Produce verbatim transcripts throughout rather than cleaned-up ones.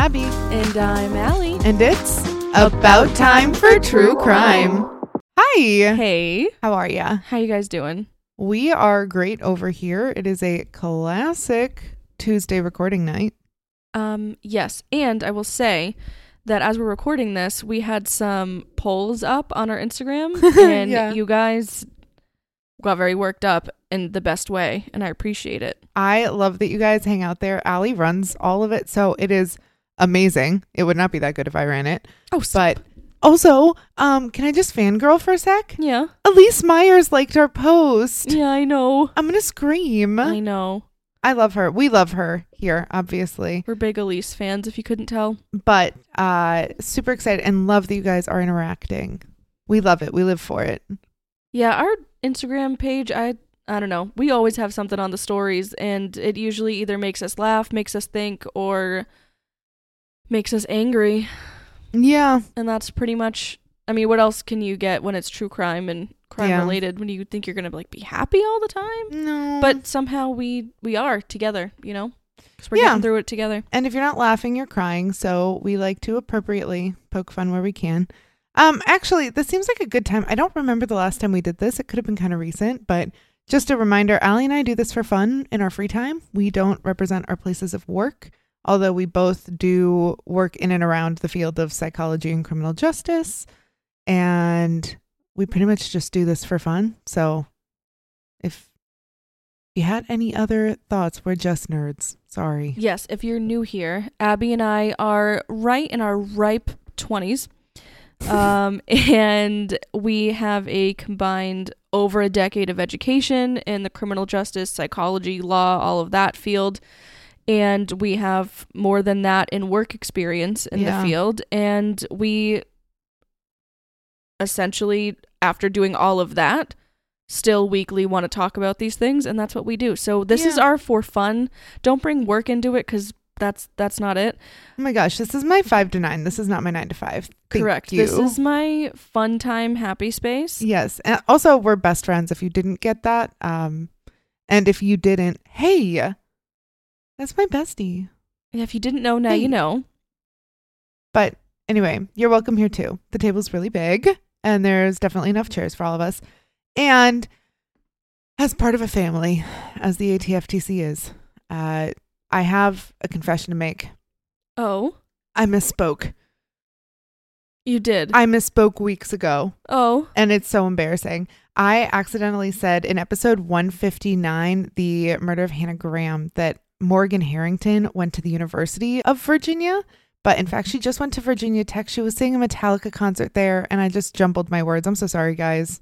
Abby. And I'm Allie. And it's About Time for True Crime. Hi. Hey. How are ya? How you guys doing? We are great over here. It is a classic Tuesday recording night. Um, yes. And I will say that as we're recording this, we had some polls up on our Instagram. And Yeah. you guys got very worked up in the best way. And I appreciate it. I love that you guys hang out there. Allie runs all of it, so it is amazing. It would not be that good if I ran it. Oh, but also, um, can I just fangirl for a sec? Yeah. Elise Myers liked our post. Yeah, I know. I'm gonna scream. I know. I love her. We love her here, obviously. We're big Elise fans, if you couldn't tell. But uh, super excited and love that you guys are interacting. We love it. We live for it. Yeah, our Instagram page, I I don't know. We always have something on the stories, and it usually either makes us laugh, makes us think, or makes us angry. Yeah. And that's pretty much, I mean, what else can you get when it's true crime and crime Yeah. related, when you think you're going to like be happy all the time? No. But somehow we we are together, you know? Because we're Yeah. getting through it together. And if you're not laughing, you're crying. So we like to appropriately poke fun where we can. Um, actually, this seems like a good time. I don't remember the last time we did this. It could have been kind of recent, but just a reminder, Allie and I do this for fun in our free time. We don't represent our places of work, although we both do work in and around the field of psychology and criminal justice. And we pretty much just do this for fun. So if you had any other thoughts, we're just nerds. Sorry. Yes, if you're new here, Abby and I are right in our ripe twenties. Um, and we have a combined over a decade of education in the criminal justice, psychology, law, all of that field. And we have more than that in work experience in Yeah. the field. And we essentially, after doing all of that, still weekly want to talk about these things. And that's what we do. So this is Yeah. our for fun. Don't bring work into it, because that's that's not it. Oh my gosh, this is my five to nine. This is not my nine to five. Thank Correct. you. This is my fun time, happy space. Yes. And also, we're best friends if you didn't get that. Um, and if you didn't, hey, that's my bestie. And if you didn't know, now Hey. you know. But anyway, you're welcome here too. The table's really big and there's definitely enough chairs for all of us. And as part of a family, as the A T F T C is, uh, I have a confession to make. Oh, I misspoke. you did. I misspoke weeks ago. oh, And it's so embarrassing. I accidentally said in episode one fifty-nine, the murder of Hannah Graham, that Morgan Harrington went to the University of Virginia. But in fact, she just went to Virginia Tech. She was seeing a Metallica concert there. And I just jumbled my words. I'm so sorry, guys.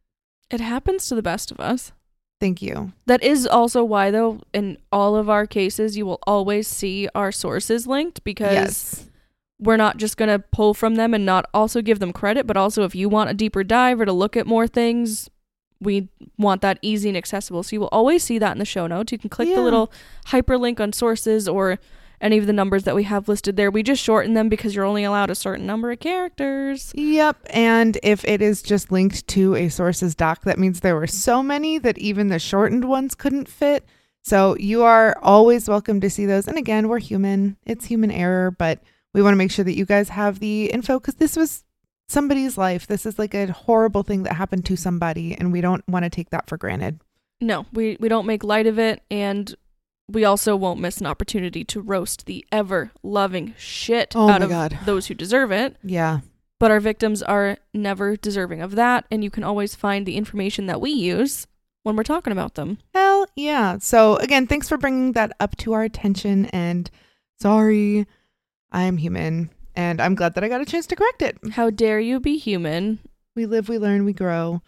it happens to the best of us. Thank you. That is also why, though, in all of our cases, you will always see our sources linked, because Yes. we're not just going to pull from them and not also give them credit, but also if you want a deeper dive or to look at more things, we want that easy and accessible. So you will always see that in the show notes. You can click Yeah. the little hyperlink on sources or any of the numbers that we have listed there. We just shorten them because you're only allowed a certain number of characters. Yep. And if it is just linked to a sources doc, that means there were so many that even the shortened ones couldn't fit. So you are always welcome to see those. And again, we're human. It's human error, but we want to make sure that you guys have the info, because this was somebody's life. This is like a horrible thing that happened to somebody, and we don't want to take that for granted. No, we, we don't make light of it, and we also won't miss an opportunity to roast the ever-loving shit Oh out my of God. those who deserve it. Yeah. But our victims are never deserving of that, and you can always find the information that we use when we're talking about them. Hell yeah. So again, thanks for bringing that up to our attention, and sorry, I'm human, and I'm glad that I got a chance to correct it. How dare you be human? We live, we learn, we grow.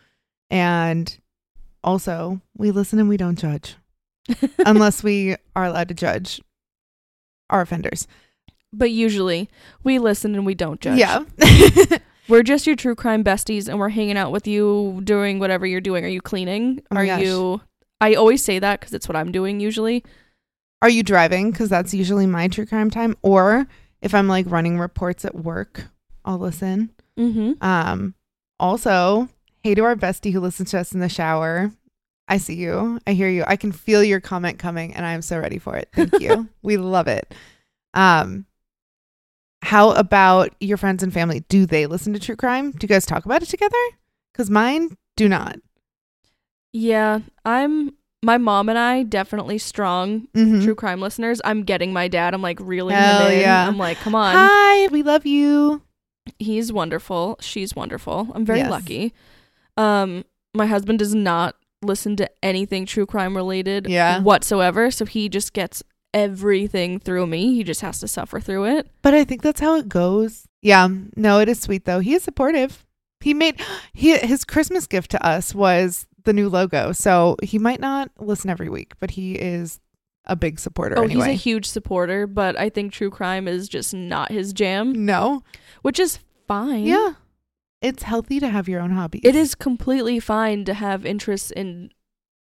And also, we listen and we don't judge. Unless we are allowed to judge our offenders. But usually, we listen and we don't judge. Yeah. We're just your true crime besties, and we're hanging out with you doing whatever you're doing. Are you cleaning? Oh my Are gosh. you... I always say that because it's what I'm doing usually. Are you driving? Because that's usually my true crime time. Or if I'm like running reports at work, I'll listen. Mm-hmm. Um. Also, hey to our bestie who listens to us in the shower. I see you. I hear you. I can feel your comment coming, and I'm so ready for it. Thank you. We love it. Um, How about your friends and family? Do they listen to true crime? Do you guys talk about it together? Because mine do not. Yeah, I'm my mom and I definitely strong Mm-hmm. true crime listeners. I'm getting my dad. I'm like reeling Hell him in. yeah. I'm like, come on. Hi, we love you. He's wonderful. She's wonderful. I'm very Yes. lucky. Um, my husband does not listen to anything true crime related Yeah. whatsoever. So he just gets everything through me. He just has to suffer through it. But I think that's how it goes. Yeah. No, it is sweet though. He is supportive. He made he his Christmas gift to us was the new logo. So he might not listen every week, but he is a big supporter Oh, anyway. he's a huge supporter, but I think true crime is just not his jam, No. which is fine. Yeah. It's healthy to have your own hobbies. It is completely fine to have interests in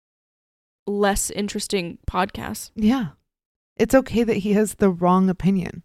less interesting podcasts. Yeah. It's okay that he has the wrong opinion.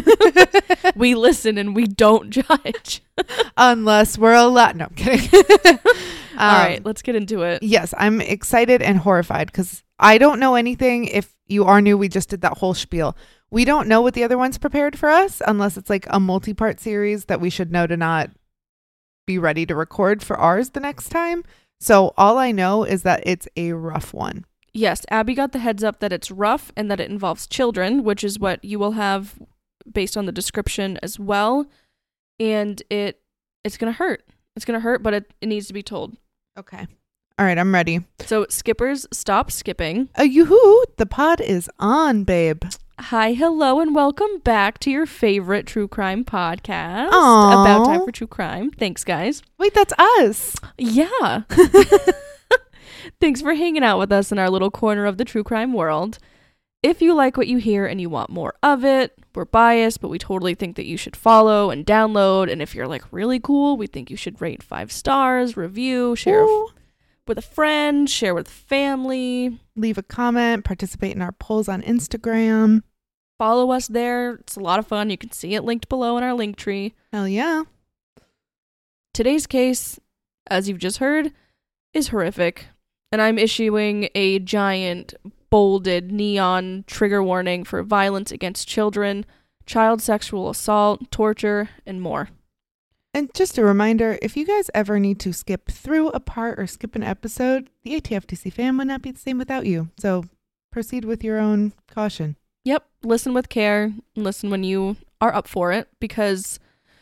We listen and we don't judge. Unless we're allowed. No, I'm kidding. All Um, right, let's get into it. Yes, I'm excited and horrified because I don't know anything. If you are new, we just did that whole spiel. We don't know what the other one's prepared for us unless it's like a multi-part series that we should know to not be ready to record for ours the next time. So all I know is that it's a rough one. Yes, Abby got the heads up that it's rough and that it involves children, which is what you will have based on the description as well. And it it's going to hurt. It's going to hurt, but it, it needs to be told. Okay. All right, I'm ready. So, skippers, stop skipping. Uh, yoo-hoo, the pod is on, babe. Hi, hello, and welcome back to your favorite true crime podcast. Aw. About Time for True Crime. Thanks, guys. Wait, that's us. Yeah. Thanks for hanging out with us in our little corner of the true crime world. If you like what you hear and you want more of it, we're biased, but we totally think that you should follow and download. And if you're like really cool, we think you should rate five stars, review, share Ooh. with a friend, share with family. Leave a comment, participate in our polls on Instagram. Follow us there. It's a lot of fun. You can see it linked below in our link tree. Hell yeah. Today's case, as you've just heard, is horrific. And I'm issuing a giant, bolded neon trigger warning for violence against children, child sexual assault, torture, and more. And just a reminder, if you guys ever need to skip through a part or skip an episode, the A T F T C fam would not be the same without you. So proceed with your own caution. Yep, listen with care, and listen when you are up for it, because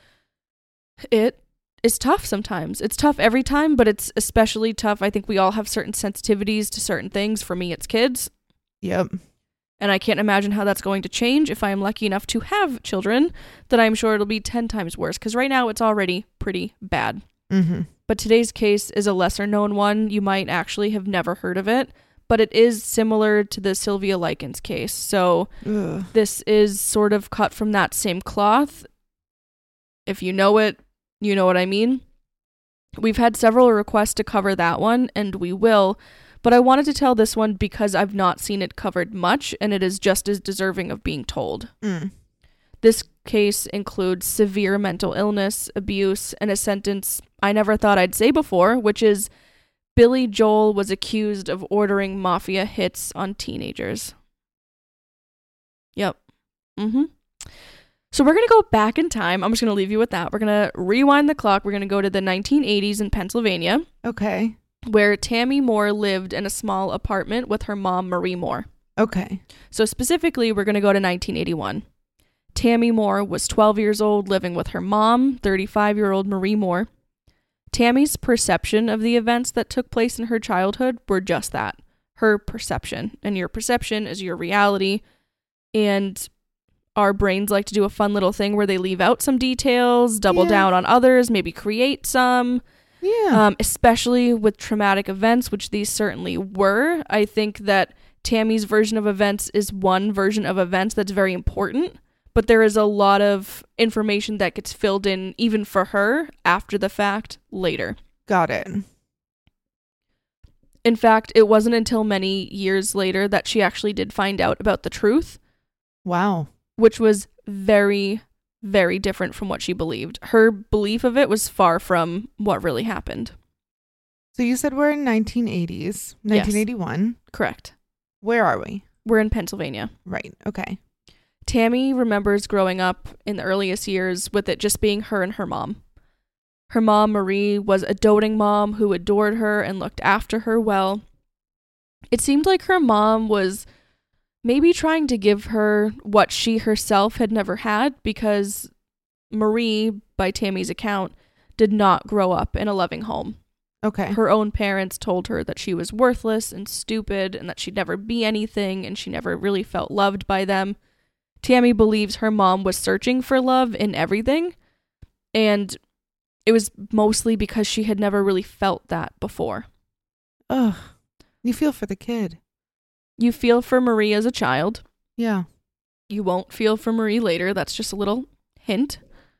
it is tough sometimes. It's tough every time, but it's especially tough. I think we all have certain sensitivities to certain things. For me, it's kids. Yep. And I can't imagine how that's going to change if I am lucky enough to have children, that I'm sure it'll be ten times worse, because right now it's already pretty bad. Mm-hmm. But today's case is a lesser known one. You might actually have never heard of it, but it is similar to the Sylvia Likens case. So Ugh. this is sort of cut from that same cloth. If you know it, you know what I mean. We've had several requests to cover that one, and we will. But I wanted to tell this one because I've not seen it covered much, and it is just as deserving of being told. Mm. This case includes severe mental illness, abuse, and a sentence I never thought I'd say before, which is Billy Joel was accused of ordering mafia hits on teenagers. Yep. Mm-hmm. So we're going to go back in time. I'm just going to leave you with that. We're going to rewind the clock. We're going to go to the nineteen eighties in Pennsylvania, Okay. where Tammy Moore lived in a small apartment with her mom, Marie Moore. Okay. So specifically, we're going to go to nineteen eighty-one. Tammy Moore was twelve years old, living with her mom, thirty-five-year-old Marie Moore. Tammy's perception of the events that took place in her childhood were just that, her perception. And your perception is your reality. And our brains like to do a fun little thing where they leave out some details, double Yeah. down on others, maybe create some. Yeah. Um, especially with traumatic events, which these certainly were. I think that Tammy's version of events is one version of events that's very important, but there is a lot of information that gets filled in even for her after the fact later. Got it. In fact, it wasn't until many years later that she actually did find out about the truth, Wow. which was very, very different from what she believed. Her belief of it was far from what really happened. So you said we're in nineteen eighties, nineteen eighty-one. Correct. Where are we? We're in Pennsylvania. Right. Okay. Tammy remembers growing up in the earliest years with it just being her and her mom. Her mom, Marie, was a doting mom who adored her and looked after her well. It seemed like her mom was maybe trying to give her what she herself had never had, because Marie, by Tammy's account, did not grow up in a loving home. Okay. Her own parents told her that she was worthless and stupid and that she'd never be anything, and she never really felt loved by them. Tammy believes her mom was searching for love in everything, and it was mostly because she had never really felt that before. Ugh. You feel for the kid. You feel for Marie as a child. Yeah. You won't feel for Marie later. That's just a little hint.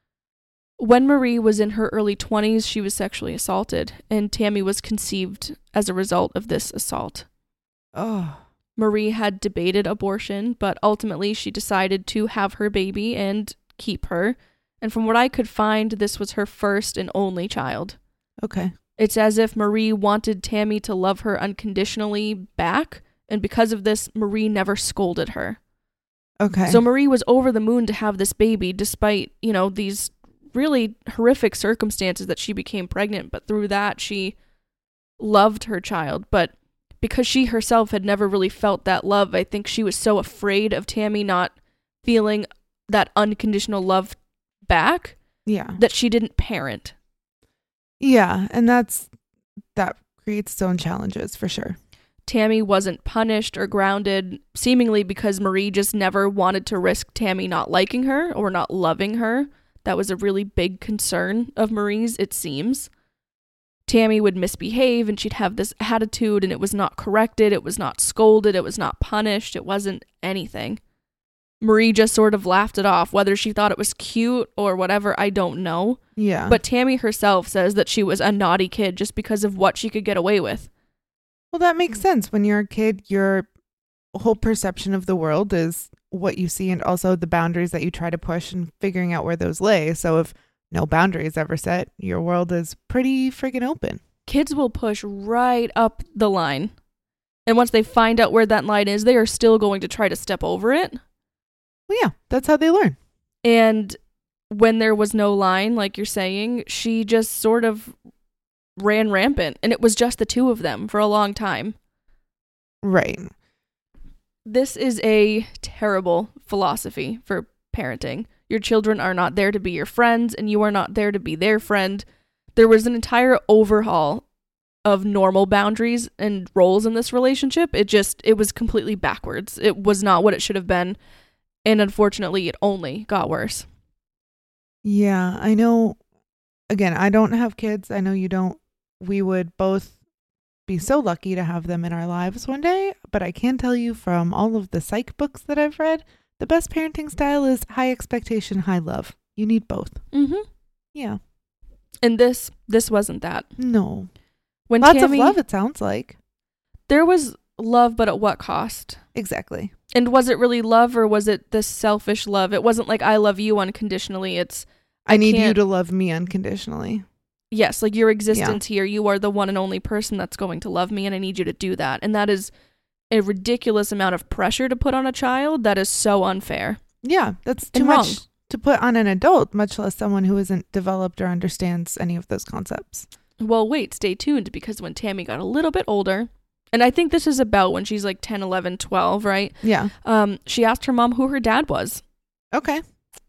When Marie was in her early twenties, she was sexually assaulted, and Tammy was conceived as a result of this assault. Oh. Marie had debated abortion, but ultimately she decided to have her baby and keep her. And from what I could find, this was her first and only child. Okay. It's as if Marie wanted Tammy to love her unconditionally back, and because of this, Marie never scolded her. Okay. So Marie was over the moon to have this baby, despite, you know, these really horrific circumstances that she became pregnant, but through that she loved her child. But because she herself had never really felt that love, I think she was so afraid of Tammy not feeling that unconditional love back, yeah, that she didn't parent. Yeah, and that's that creates its own challenges for sure. Tammy wasn't punished or grounded, seemingly because Marie just never wanted to risk Tammy not liking her or not loving her. That was a really big concern of Marie's, it seems. Tammy would misbehave and she'd have this attitude, and it was not corrected, it was not scolded, it was not punished, it wasn't anything. Marie just sort of laughed it off. Whether she thought it was cute or whatever, I don't know. Yeah. But Tammy herself says that she was a naughty kid just because of what she could get away with. Well, that makes sense. When you're a kid, your whole perception of the world is what you see, and also the boundaries that you try to push and figuring out where those lay. So if no boundaries ever set, your world is pretty friggin' open. Kids will push right up the line. And once they find out where that line is, they are still going to try to step over it. Well, yeah, that's how they learn. And when there was no line, like you're saying, she just sort of ran rampant. And it was just the two of them for a long time. Right. This is a terrible philosophy for parenting. Your children are not there to be your friends, and you are not there to be their friend. There was an entire overhaul of normal boundaries and roles in this relationship. It just, it was completely backwards. It was not what it should have been. And unfortunately, it only got worse. Yeah, I know. Again, I don't have kids. I know you don't. We would both be so lucky to have them in our lives one day. But I can tell you from all of the psych books that I've read, the best parenting style is high expectation, high love. You need both. Mm-hmm. Yeah. And this, this wasn't that. No. When Lots Tammy, of love, it sounds like. There was love, but at what cost? Exactly. And was it really love, or was it this selfish love? It wasn't like I love you unconditionally. It's I, I need can't... you to love me unconditionally. Yes, like your existence yeah. here, you are the one and only person that's going to love me, and I need you to do that. And that is a ridiculous amount of pressure to put on a child. That is so unfair. Yeah, that's too and much wrong. to put on an adult, much less someone who isn't developed or understands any of those concepts. Well, wait, stay tuned, because when Tammy got a little bit older, and I think this is about when she's like ten, eleven, twelve, right? Yeah. Um, she asked her mom who her dad was. Okay.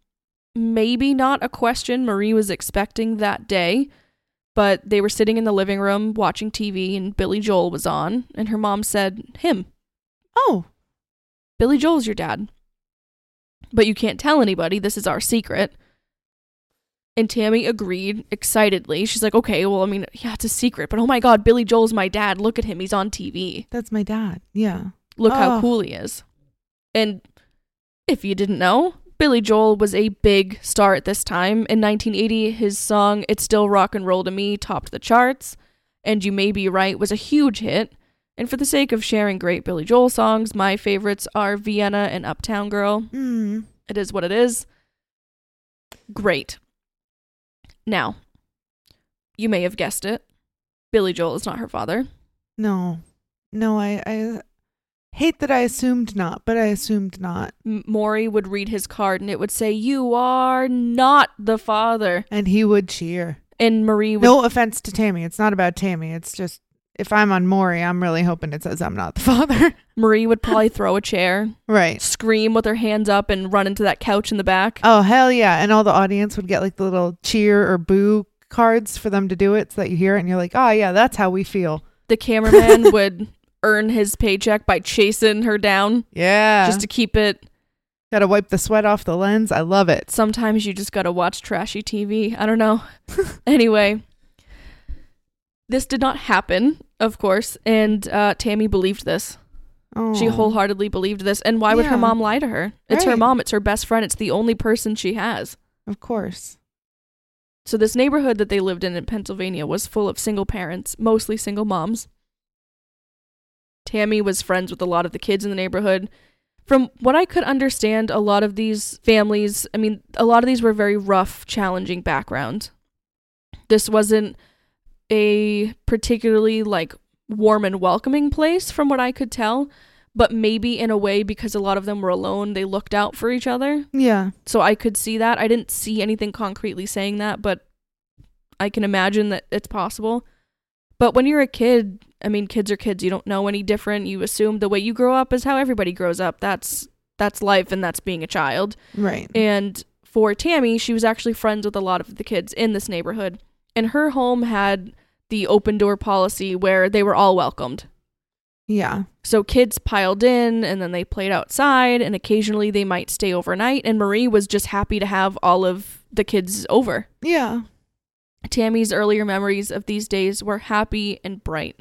Maybe not a question Marie was expecting that day, but they were sitting in the living room watching T V, and Billy Joel was on, and her mom said, him. Oh. Billy Joel's your dad. But you can't tell anybody. This is our secret. And Tammy agreed excitedly. She's like, okay, well, I mean, yeah, it's a secret, but oh my God, Billy Joel's my dad. Look at him. He's on T V. That's my dad. Yeah. Look oh. how cool he is. And if you didn't know, Billy Joel was a big star at this time. In nineteen eighty, his song, It's Still Rock and Roll to Me, topped the charts. And You May Be Right was a huge hit. And for the sake of sharing great Billy Joel songs, my favorites are Vienna and Uptown Girl. Mm. It is what it is. Great. Now, you may have guessed it. Billy Joel is not her father. No. No, I, I hate that I assumed not, but I assumed not. M- Maury would read his card and it would say, "You are not the father." And he would cheer. And Marie would... No offense to Tammy. It's not about Tammy. It's just, if I'm on Maury, I'm really hoping it says I'm not the father. Marie would probably throw a chair, right, scream with her hands up, and run into that couch in the back. Oh, hell yeah. And all the audience would get like the little cheer or boo cards for them to do it so that you hear it and you're like, oh, yeah, that's how we feel. The cameraman would earn his paycheck by chasing her down. Yeah. Just to keep it... Gotta wipe the sweat off the lens. I love it. Sometimes you just gotta watch trashy T V. I don't know. Anyway, this did not happen, of course, and uh, Tammy believed this. Oh. She wholeheartedly believed this, and why would Yeah. her mom lie to her? It's her Right. mom, it's her best friend, it's the only person she has. Of course. So this neighborhood that they lived in in Pennsylvania was full of single parents, mostly single moms. Tammy was friends with a lot of the kids in the neighborhood. From what I could understand, a lot of these families, I mean, a lot of these were very rough, challenging background. This wasn't a particularly, like, warm and welcoming place, from what I could tell. But maybe in a way, because a lot of them were alone, they looked out for each other. Yeah. So I could see that. I didn't see anything concretely saying that, but I can imagine that it's possible. But when you're a kid, I mean, kids are kids. You don't know any different. You assume the way you grow up is how everybody grows up. That's that's life, and that's being a child. Right. And for Tammy, she was actually friends with a lot of the kids in this neighborhood. And her home had the open door policy where they were all welcomed. Yeah. So kids piled in, and then they played outside, and occasionally they might stay overnight. And Marie was just happy to have all of the kids over. Yeah. Tammy's earlier memories of these days were happy and bright.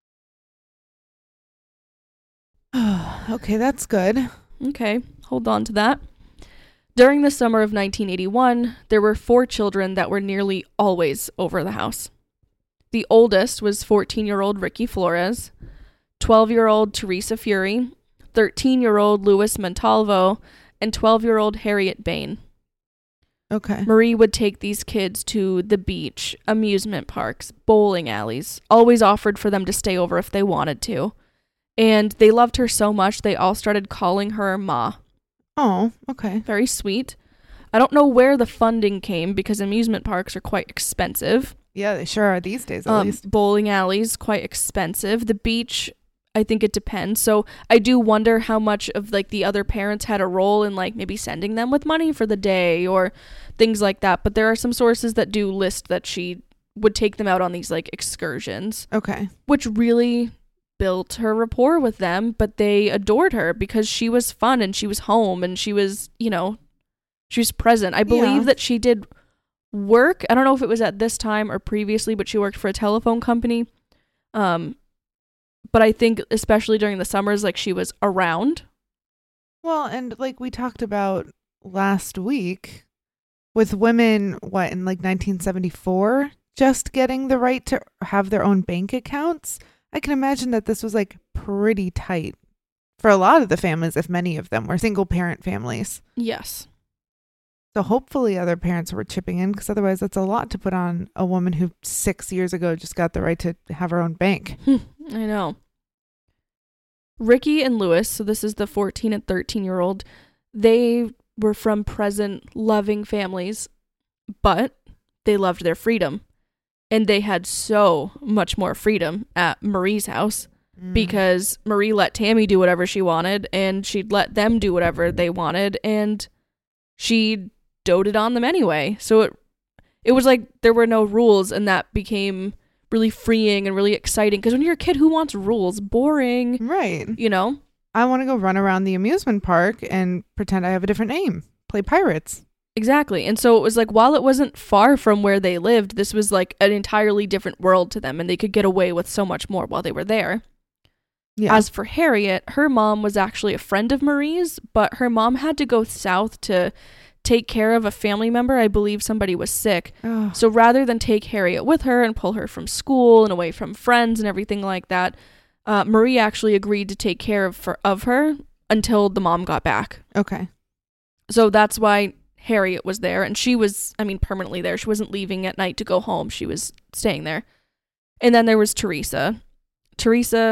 Okay, that's good. Okay, hold on to that. During the summer of nineteen eighty-one, there were four children that were nearly always over the house. The oldest was fourteen-year-old Ricky Flores, twelve-year-old Teresa Fury, thirteen-year-old Louis Montalvo, and twelve-year-old Harriet Bain. Okay. Marie would take these kids to the beach, amusement parks, bowling alleys, always offered for them to stay over if they wanted to. And they loved her so much, they all started calling her Ma. Oh, okay. Very sweet. I don't know where the funding came because amusement parks are quite expensive. Yeah, they sure are these days, at Um, least. bowling alleys, quite expensive. The beach, I think it depends. So I do wonder how much of like the other parents had a role in like maybe sending them with money for the day or things like that. But there are some sources that do list that she would take them out on these like excursions, Okay. which really built her rapport with them. But they adored her because she was fun and she was home and she was, you know, she was present. I believe Yeah. that she did work. I don't know if it was at this time or previously, but she worked for a telephone company. Um, but I think especially during the summers, like she was around. Well, and like we talked about last week with women, what, in like nineteen seventy-four, just getting the right to have their own bank accounts. I can imagine that this was like pretty tight for a lot of the families, if many of them were single parent families. Yes. So hopefully other parents were chipping in, because otherwise that's a lot to put on a woman who six years ago just got the right to have her own bank. I know. Ricky and Louis, so this is the fourteen and thirteen year old, they were from present, loving families, but they loved their freedom. And they had so much more freedom at Marie's house Mm. because Marie let Tammy do whatever she wanted and she'd let them do whatever they wanted and she doted on them anyway. So it it was like there were no rules, and that became really freeing and really exciting because when you're a kid, who wants rules? Boring. Right. You know? I want to go run around the amusement park and pretend I have a different name. Play pirates. Exactly. And so it was like, while it wasn't far from where they lived, this was like an entirely different world to them, and they could get away with so much more while they were there. Yeah. As for Harriet, her mom was actually a friend of Marie's, but her mom had to go south to take care of a family member. I believe somebody was sick. Oh. So rather than take Harriet with her and pull her from school and away from friends and everything like that, uh, Marie actually agreed to take care of, for, of her until the mom got back. Okay. So that's why Harriet was there, and she was, I mean, permanently there. She wasn't leaving at night to go home. She was staying there. And then there was Teresa. Teresa,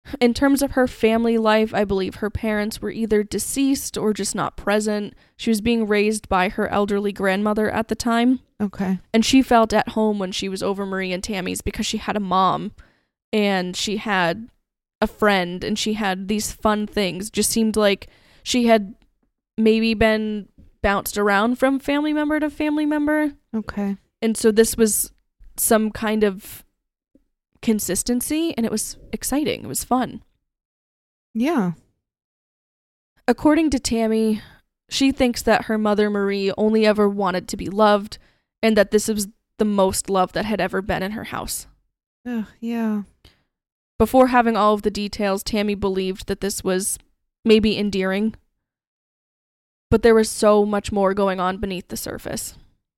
In terms of her family life, I believe her parents were either deceased or just not present. She was being raised by her elderly grandmother at the time. Okay. And she felt at home when she was over Marie and Tammy's because she had a mom and she had a friend and she had these fun things. Just seemed like she had maybe been bounced around from family member to family member. Okay. And so this was some kind of consistency, and it was exciting. It was fun. Yeah. According to Tammy, she thinks that her mother Marie only ever wanted to be loved, and that this was the most love that had ever been in her house. Ugh, yeah. Before having all of the details, Tammy believed that this was maybe endearing, but there was so much more going on beneath the surface.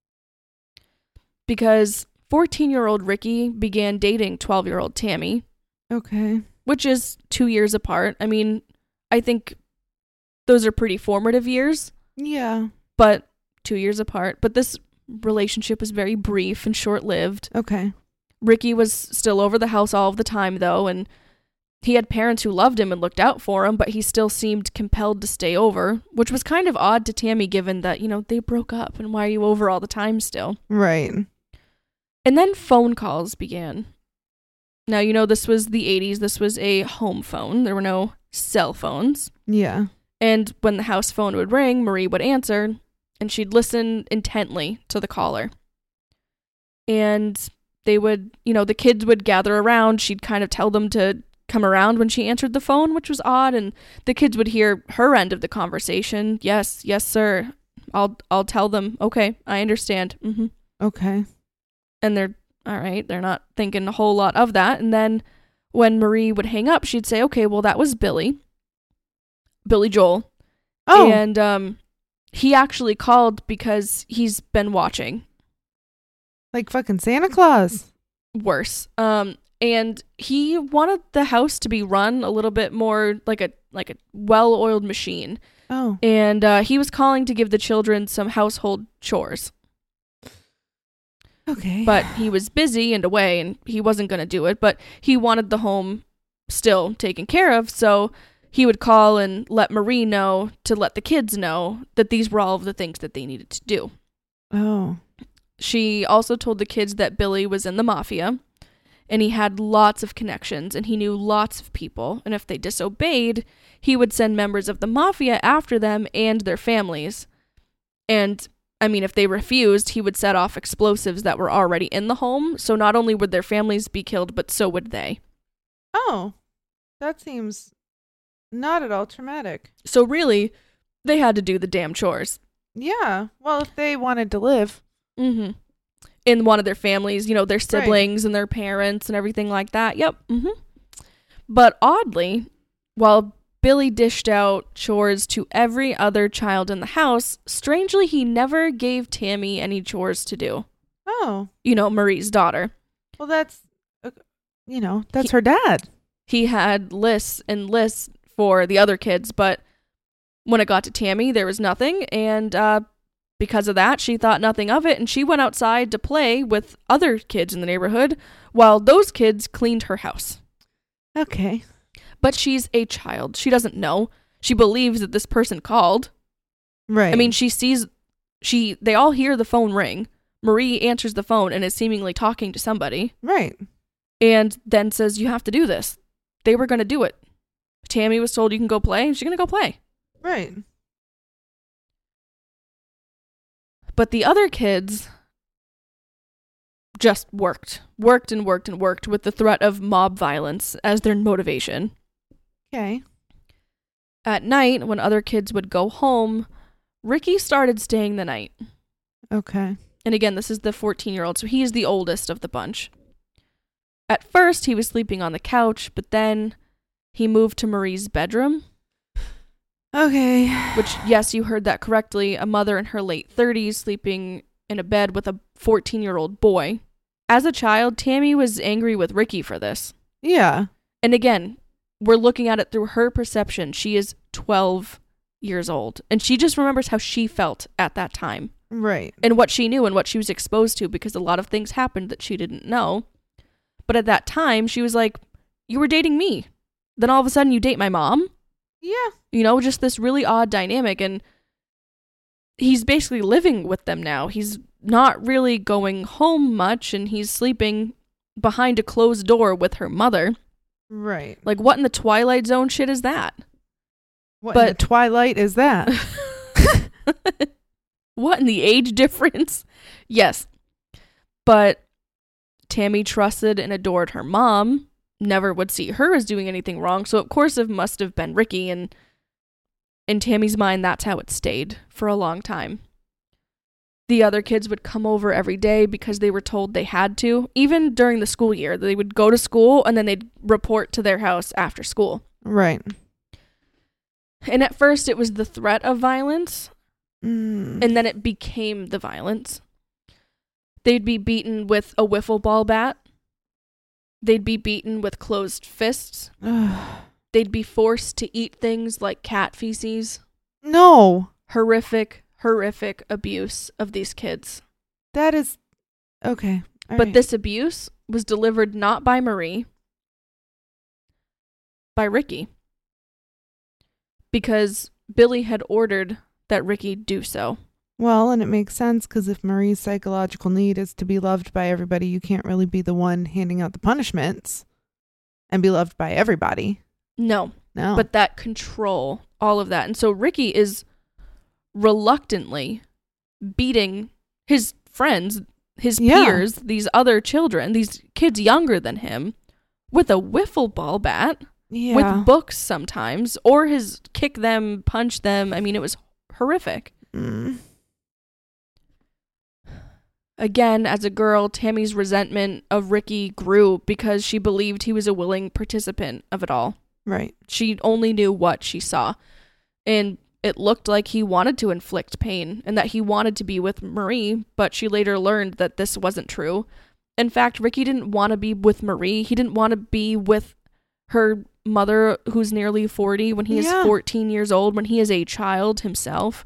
Because fourteen-year-old Ricky began dating twelve-year-old Tammy. Okay. Which is two years apart. I mean, I think those are pretty formative years. Yeah. But two years apart. But this relationship was very brief and short-lived. Okay. Ricky was still over the house all of the time, though, and he had parents who loved him and looked out for him, but he still seemed compelled to stay over, which was kind of odd to Tammy given that, you know, they broke up, and why are you over all the time still? Right. And then phone calls began. Now, you know, this was the eighties. This was a home phone. There were no cell phones. Yeah. And when the house phone would ring, Marie would answer, and she'd listen intently to the caller. And they would, you know, the kids would gather around. She'd kind of tell them to come around when she answered the phone, which was odd. And the kids would hear her end of the conversation. Yes, yes, sir. I'll I'll tell them. Okay, I understand. Mm-hmm. Okay. And they're, all right, they're not thinking a whole lot of that. And then when Marie would hang up, she'd say, okay, well, that was Billy. Billy Joel. Oh. And um, he actually called because he's been watching. Like fucking Santa Claus. Worse. Um, and he wanted the house to be run a little bit more like a like a well-oiled machine. Oh. And uh, he was calling to give the children some household chores. Okay. But he was busy and away, and he wasn't going to do it. But he wanted the home still taken care of, so he would call and let Marie know to let the kids know that these were all of the things that they needed to do. Oh. She also told the kids that Billy was in the mafia, and he had lots of connections, and he knew lots of people, and if they disobeyed, he would send members of the mafia after them and their families. And I mean, if they refused, he would set off explosives that were already in the home, so not only would their families be killed, but so would they. Oh. That seems not at all traumatic. So really, they had to do the damn chores. Yeah. Well, if they wanted to live. Mm-hmm. In one of their families, you know, their siblings right. and their parents and everything like that. Yep. Mm-hmm. But oddly, while Billy dished out chores to every other child in the house, strangely, he never gave Tammy any chores to do. Oh. You know, Marie's daughter. Well, that's, uh, you know, that's he, her dad. He had lists and lists for the other kids, but when it got to Tammy, there was nothing, and uh, because of that, she thought nothing of it, and she went outside to play with other kids in the neighborhood while those kids cleaned her house. Okay. But she's a child. She doesn't know. She believes that this person called. Right. I mean, she sees, she, they all hear the phone ring. Marie answers the phone and is seemingly talking to somebody. Right. And then says, you have to do this. They were going to do it. Tammy was told you can go play, and she's going to go play. Right. But the other kids just worked. Worked and worked and worked with the threat of mob violence as their motivation. Okay. At night, when other kids would go home, Ricky started staying the night. Okay. And again, this is the fourteen-year-old, so he is the oldest of the bunch. At first, he was sleeping on the couch, but then he moved to Marie's bedroom. Okay. Which, yes, you heard that correctly. A mother in her late thirties sleeping in a bed with a fourteen-year-old boy. As a child, Tammy was angry with Ricky for this. Yeah. And again, we're looking at it through her perception. She is twelve years old, and she just remembers how she felt at that time. Right. And what she knew and what she was exposed to, because a lot of things happened that she didn't know. But at that time, she was like, you were dating me. then all of a sudden you date my mom. Yeah. You know, just this really odd dynamic. And he's basically living with them now. He's not really going home much, and he's sleeping behind a closed door with her mother. Right. Like, what in the Twilight Zone shit is that? What But- in the Twilight is that? What in the age difference? Yes. But Tammy trusted and adored her mom, never would see her as doing anything wrong, so of course it must have been Ricky, and in Tammy's mind, that's how it stayed for a long time. The other kids would come over every day because they were told they had to. Even during the school year, they would go to school and then they'd report to their house after school. Right. And at first it was the threat of violence, Mm. and then it became the violence. They'd be beaten with a wiffle ball bat. They'd be beaten with closed fists. They'd be forced to eat things like cat feces. No. Horrific, horrific abuse of these kids. That is... Okay. All But right. this abuse was delivered not by Marie, by Ricky. Because Billy had ordered that Ricky do so. Well, and it makes sense because if Marie's psychological need is to be loved by everybody, you can't really be the one handing out the punishments and be loved by everybody. No. No. But that control, all of that. And so Ricky is reluctantly beating his friends, his Yeah. peers, these other children, these kids younger than him, with a wiffle ball bat, yeah. with books sometimes, or his kick them, punch them. I mean, it was horrific. Mm. Again, as a girl, Tammy's resentment of Ricky grew because she believed he was a willing participant of it all. Right. She only knew what she saw. And it looked like he wanted to inflict pain and that he wanted to be with Marie, but she later learned that this wasn't true. In fact, Ricky didn't want to be with Marie. He didn't want to be with her mother, who's nearly forty, when he is Yeah. fourteen years old, when he is a child himself.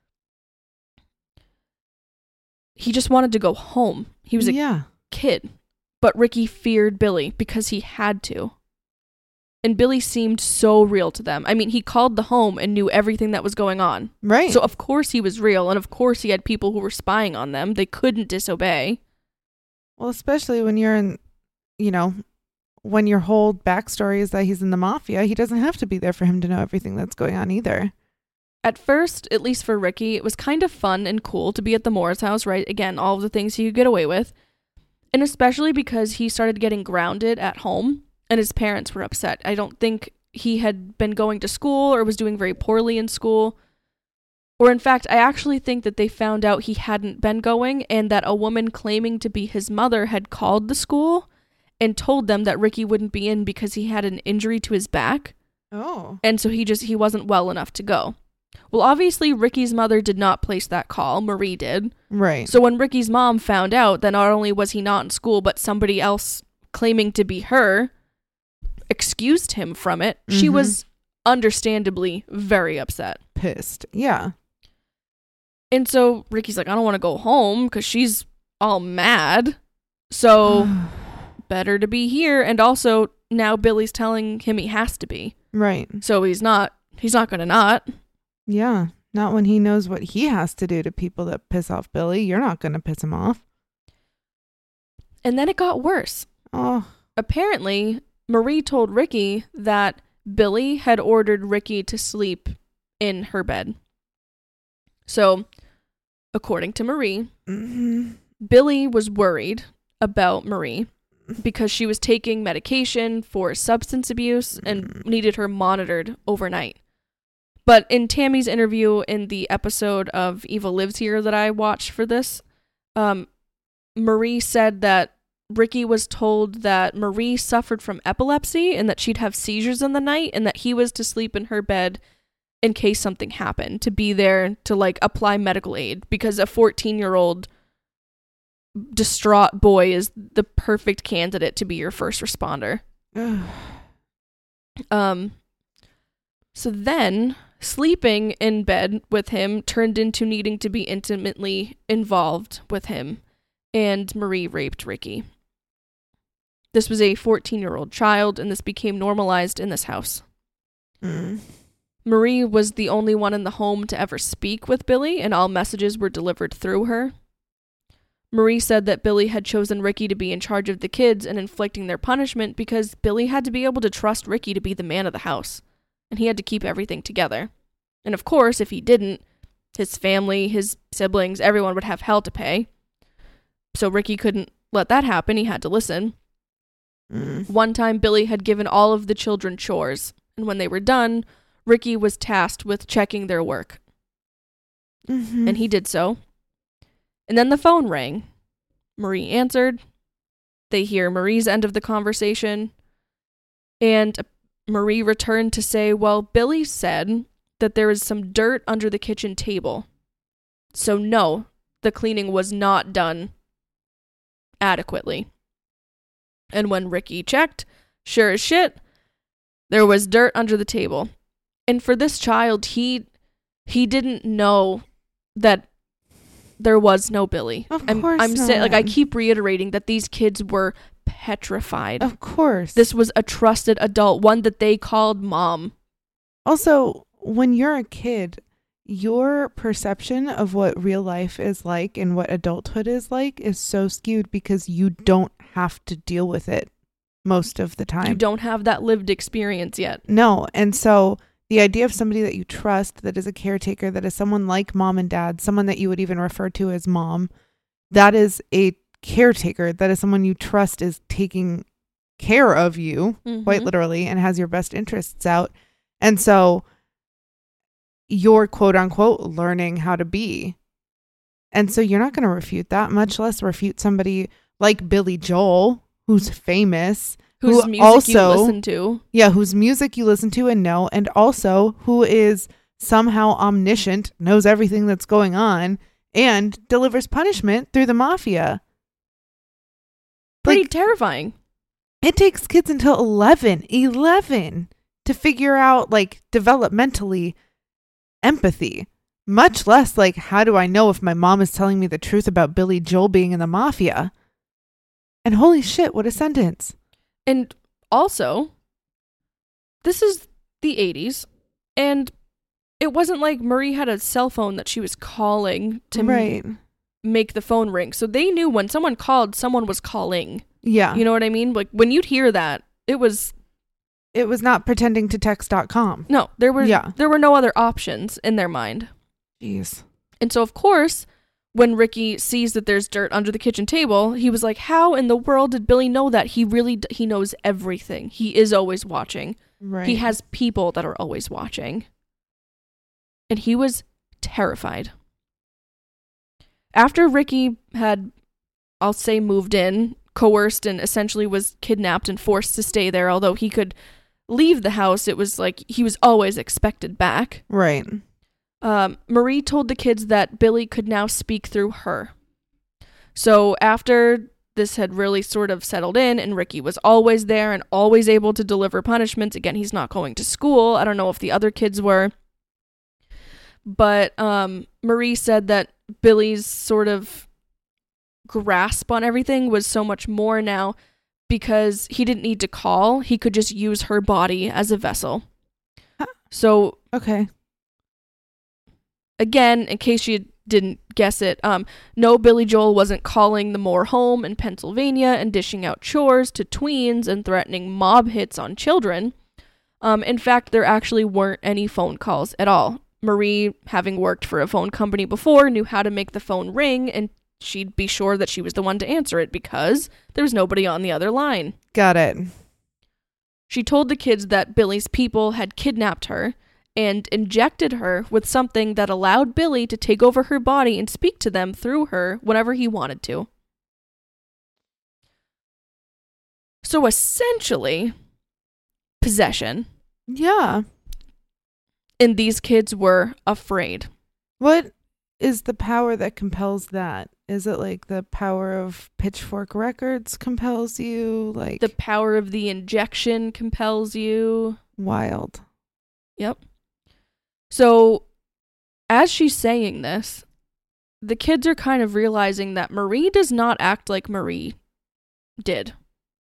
He just wanted to go home. He was a yeah. kid. But Ricky feared Billy because he had to. And Billy seemed so real to them. I mean, he called the home and knew everything that was going on. Right. So, of course, he was real. And, of course, he had people who were spying on them. They couldn't disobey. Well, especially when you're in, you know, when your whole backstory is that he's in the mafia, he doesn't have to be there for him to know everything that's going on either. At first, at least for Ricky, it was kind of fun and cool to be at the Moore's house, right? Again, all of the things he could get away with. And especially because he started getting grounded at home and his parents were upset. I don't think he had been going to school or was doing very poorly in school. Or in fact, I actually think that they found out he hadn't been going and that a woman claiming to be his mother had called the school and told them that Ricky wouldn't be in because he had an injury to his back. Oh. And so he just, he wasn't well enough to go. Well, obviously, Ricky's mother did not place that call. Marie did. Right. So when Ricky's mom found out that not only was he not in school, but somebody else claiming to be her excused him from it, mm-hmm. she was understandably very upset. Pissed. Yeah. And so Ricky's like, I don't want to go home because she's all mad. So better to be here. And also now Billy's telling him he has to be. Right. So he's not, he's not going to not. Yeah. Not when he knows what he has to do to people that piss off Billy. You're not going to piss him off. And then it got worse. Oh. Apparently, Marie told Ricky that Billy had ordered Ricky to sleep in her bed. So, according to Marie, Mm-hmm. Billy was worried about Marie because she was taking medication for substance abuse and needed her monitored overnight. But in Tammy's interview in the episode of Eva Lives Here that I watched for this, um, Marie said that Ricky was told that Marie suffered from epilepsy and that she'd have seizures in the night and that he was to sleep in her bed in case something happened, to be there to like apply medical aid because a fourteen-year-old distraught boy is the perfect candidate to be your first responder. um, so then sleeping in bed with him turned into needing to be intimately involved with him, and Marie raped Ricky. This was a fourteen-year-old child, and this became normalized in this house. Mm. Marie was the only one in the home to ever speak with Billy, and all messages were delivered through her. Marie said that Billy had chosen Ricky to be in charge of the kids and inflicting their punishment because Billy had to be able to trust Ricky to be the man of the house, and he had to keep everything together. And of course, if he didn't, his family, his siblings, everyone would have hell to pay. So Ricky couldn't let that happen. He had to listen. Mm. One time, Billy had given all of the children chores, and when they were done, Ricky was tasked with checking their work. Mm-hmm. And he did so. And then the phone rang. Marie answered. They hear Marie's end of the conversation. And Marie returned to say, well, Billy said that there is some dirt under the kitchen table. So no, the cleaning was not done adequately. And when Ricky checked, sure as shit, there was dirt under the table. And for this child, he he didn't know that there was no Billy. Of I'm, course I'm saying, like, I not. keep reiterating that these kids were petrified. Of course. This was a trusted adult, one that they called mom. Also, when you're a kid, your perception of what real life is like and what adulthood is like is so skewed because you don't have to deal with it most of the time. You don't have that lived experience yet. No. And so the idea of somebody that you trust, that is a caretaker, that is someone like mom and dad, someone that you would even refer to as mom, that is a caretaker. That is someone you trust is taking care of you, Mm-hmm. quite literally, and has your best interests out. And so you're quote unquote learning how to be. And so you're not going to refute that, much less refute somebody like Billy Joel, who's famous, Whose who music also, you listen to. yeah, whose music you listen to and know, and also who is somehow omniscient, knows everything that's going on, and delivers punishment through the mafia. Pretty Like, terrifying. it takes kids until eleven, eleven to figure out, like, developmentally empathy. Much less, like, how do I know if my mom is telling me the truth about Billy Joel being in the mafia? And holy shit, what a sentence. And also, this is the eighties, and it wasn't like Marie had a cell phone that she was calling to right. m- make the phone ring. So they knew when someone called, someone was calling. Yeah. You know what I mean? Like, when you'd hear that, it was... It was not pretending to text dot com. No, there were, Yeah. there were no other options in their mind. Jeez. And so, of course, when Ricky sees that there's dirt under the kitchen table, he was like, how in the world did Billy know that? He really, d- he knows everything. He is always watching. Right. He has people that are always watching. And he was terrified. After Ricky had, I'll say, moved in, coerced, and essentially was kidnapped and forced to stay there, although he could leave the house, it was like he was always expected back. Right. Um, Marie told the kids that Billy could now speak through her. So after this had really sort of settled in and Ricky was always there and always able to deliver punishments, again, he's not going to school. I don't know if the other kids were. But um, Marie said that Billy's sort of grasp on everything was so much more now because he didn't need to call. He could just use her body as a vessel. Huh. So... Okay. Again, in case you didn't guess it, um, no, Billy Joel wasn't calling the Moore home in Pennsylvania and dishing out chores to tweens and threatening mob hits on children. Um, in fact, there actually weren't any phone calls at all. Marie, having worked for a phone company before, knew how to make the phone ring, and she'd be sure that she was the one to answer it because there was nobody on the other line. Got it. She told the kids that Billy's people had kidnapped her and injected her with something that allowed Billy to take over her body and speak to them through her whenever he wanted to. So essentially, possession. Yeah. And these kids were afraid. What is the power that compels that? Is it like the power of Pitchfork Records compels you? Like The power of the injection compels you. wild. Yep. So, as she's saying this, the kids are kind of realizing that Marie does not act like Marie did.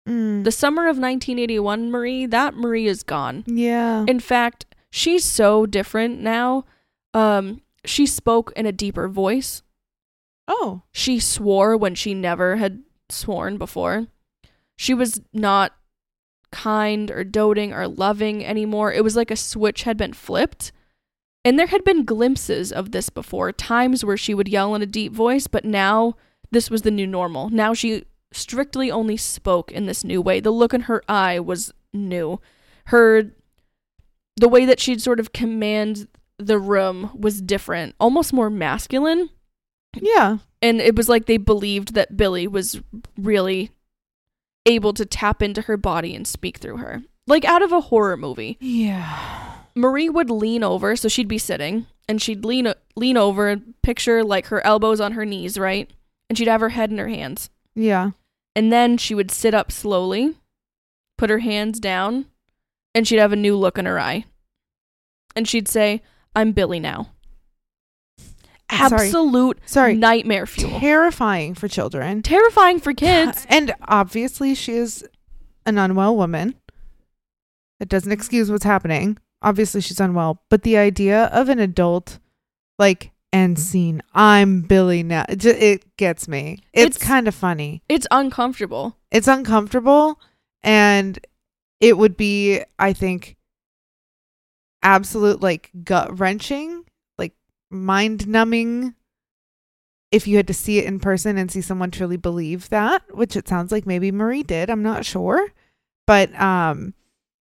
Mm. The summer of nineteen eighty-one Marie, that Marie is gone. Yeah. In fact, she's so different now. Um, she spoke in a deeper voice. Oh. She swore when she never had sworn before. She was not kind or doting or loving anymore. It was like a switch had been flipped. And there had been glimpses of this before, times where she would yell in a deep voice, but now this was the new normal. Now she strictly only spoke in this new way. The look in her eye was new. Her, the way that she'd sort of command the room was different, almost more masculine. Yeah. And it was like they believed that Billy was really able to tap into her body and speak through her. Like out of a horror movie. Yeah. Marie would lean over, so she'd be sitting, and she'd lean lean over and picture like her elbows on her knees, right? And she'd have her head in her hands. Yeah. And then she would sit up slowly, put her hands down, and she'd have a new look in her eye. And she'd say, "I'm Billy now." Sorry. Absolute Sorry. nightmare fuel. Terrifying for children. Terrifying for kids. And obviously she is an unwell woman. It doesn't excuse what's happening. Obviously she's unwell. But the idea of an adult, like, end scene, "I'm Billy now," it, just, it gets me. It's, it's kind of funny. It's uncomfortable. It's uncomfortable. And it would be, I think, absolute, like, gut-wrenching, like, mind-numbing if you had to see it in person and see someone truly believe that, which it sounds like maybe Marie did. I'm not sure. But, um...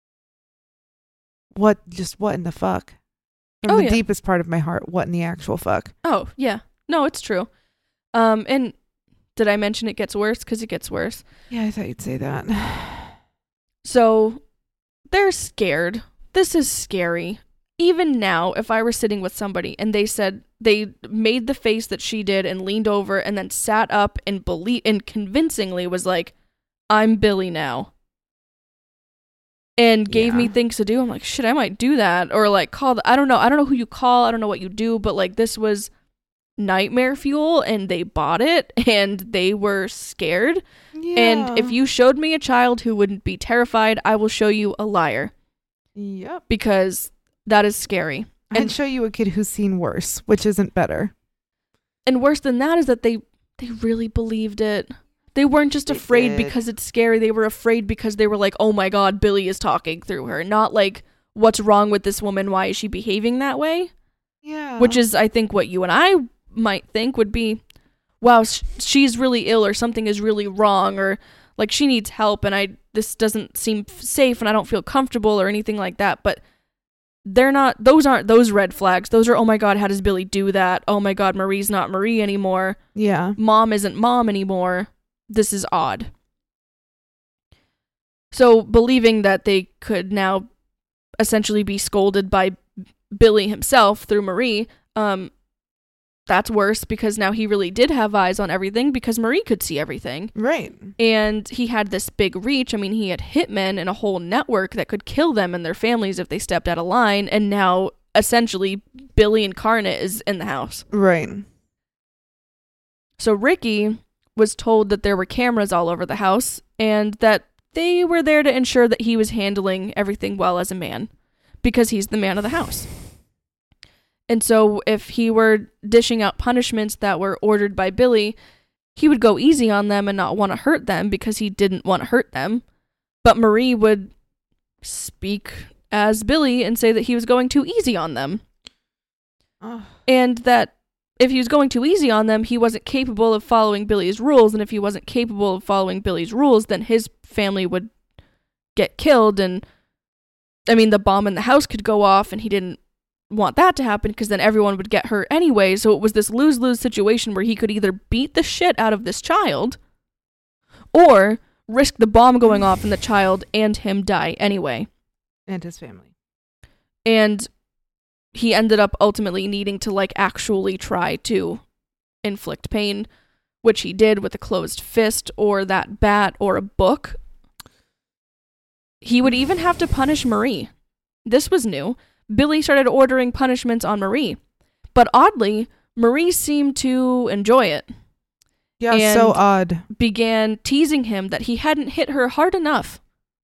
What, just what in the fuck? From oh, the yeah. deepest part of my heart, what in the actual fuck? Oh, yeah. No, it's true. Um, and did I mention it gets worse? Because it gets worse. Yeah, I thought you'd say that. So, they're scared. This is scary. Even now, if I were sitting with somebody and they said, they made the face that she did and leaned over and then sat up and believe and convincingly was like, "I'm Billy now." And gave Yeah. me things to do. I'm like, shit, I might do that. Or like call the, I don't know. I don't know who you call. I don't know what you do. But like this was nightmare fuel and they bought it and they were scared. Yeah. And if you showed me a child who wouldn't be terrified, I will show you a liar. Yep. Because that is scary. I'd And, show you a kid who's seen worse, which isn't better. and worse than that is that they, they really believed it. They weren't just They afraid did. because it's scary. They were afraid because they were like, oh my God, Billy is talking through her. Not like, what's wrong with this woman? Why is she behaving that way? Yeah. Which is, I think, what you and I might think would be, wow, sh- she's really ill or something is really wrong or like she needs help and I this doesn't seem f- safe and I don't feel comfortable or anything like that. But they're not, those aren't those red flags. Those are, oh my God, how does Billy do that? Oh my God, Marie's not Marie anymore. Yeah. Mom isn't mom anymore. This is odd. So believing that they could now essentially be scolded by Billy himself through Marie, um, that's worse because now he really did have eyes on everything because Marie could see everything. Right. And he had this big reach. I mean, he had hitmen and a whole network that could kill them and their families if they stepped out of line. And now essentially Billy incarnate is in the house. Right. So Ricky was told that there were cameras all over the house and that they were there to ensure that he was handling everything well as a man because he's the man of the house. And so if he were dishing out punishments that were ordered by Billy, he would go easy on them and not want to hurt them because he didn't want to hurt them. But Marie would speak as Billy and say that he was going too easy on them. Oh. And that if he was going too easy on them, he wasn't capable of following Billy's rules. And if he wasn't capable of following Billy's rules, then his family would get killed. And I mean, the bomb in the house could go off and he didn't want that to happen because then everyone would get hurt anyway. So it was this lose-lose situation where he could either beat the shit out of this child or risk the bomb going off and the child and him die anyway. And his family. And he ended up ultimately needing to like actually try to inflict pain, which he did with a closed fist or that bat or a book. He would even have to punish Marie. This was new. Billy started ordering punishments on Marie. But oddly, Marie seemed to enjoy it. Yeah, and so odd. began teasing him that he hadn't hit her hard enough.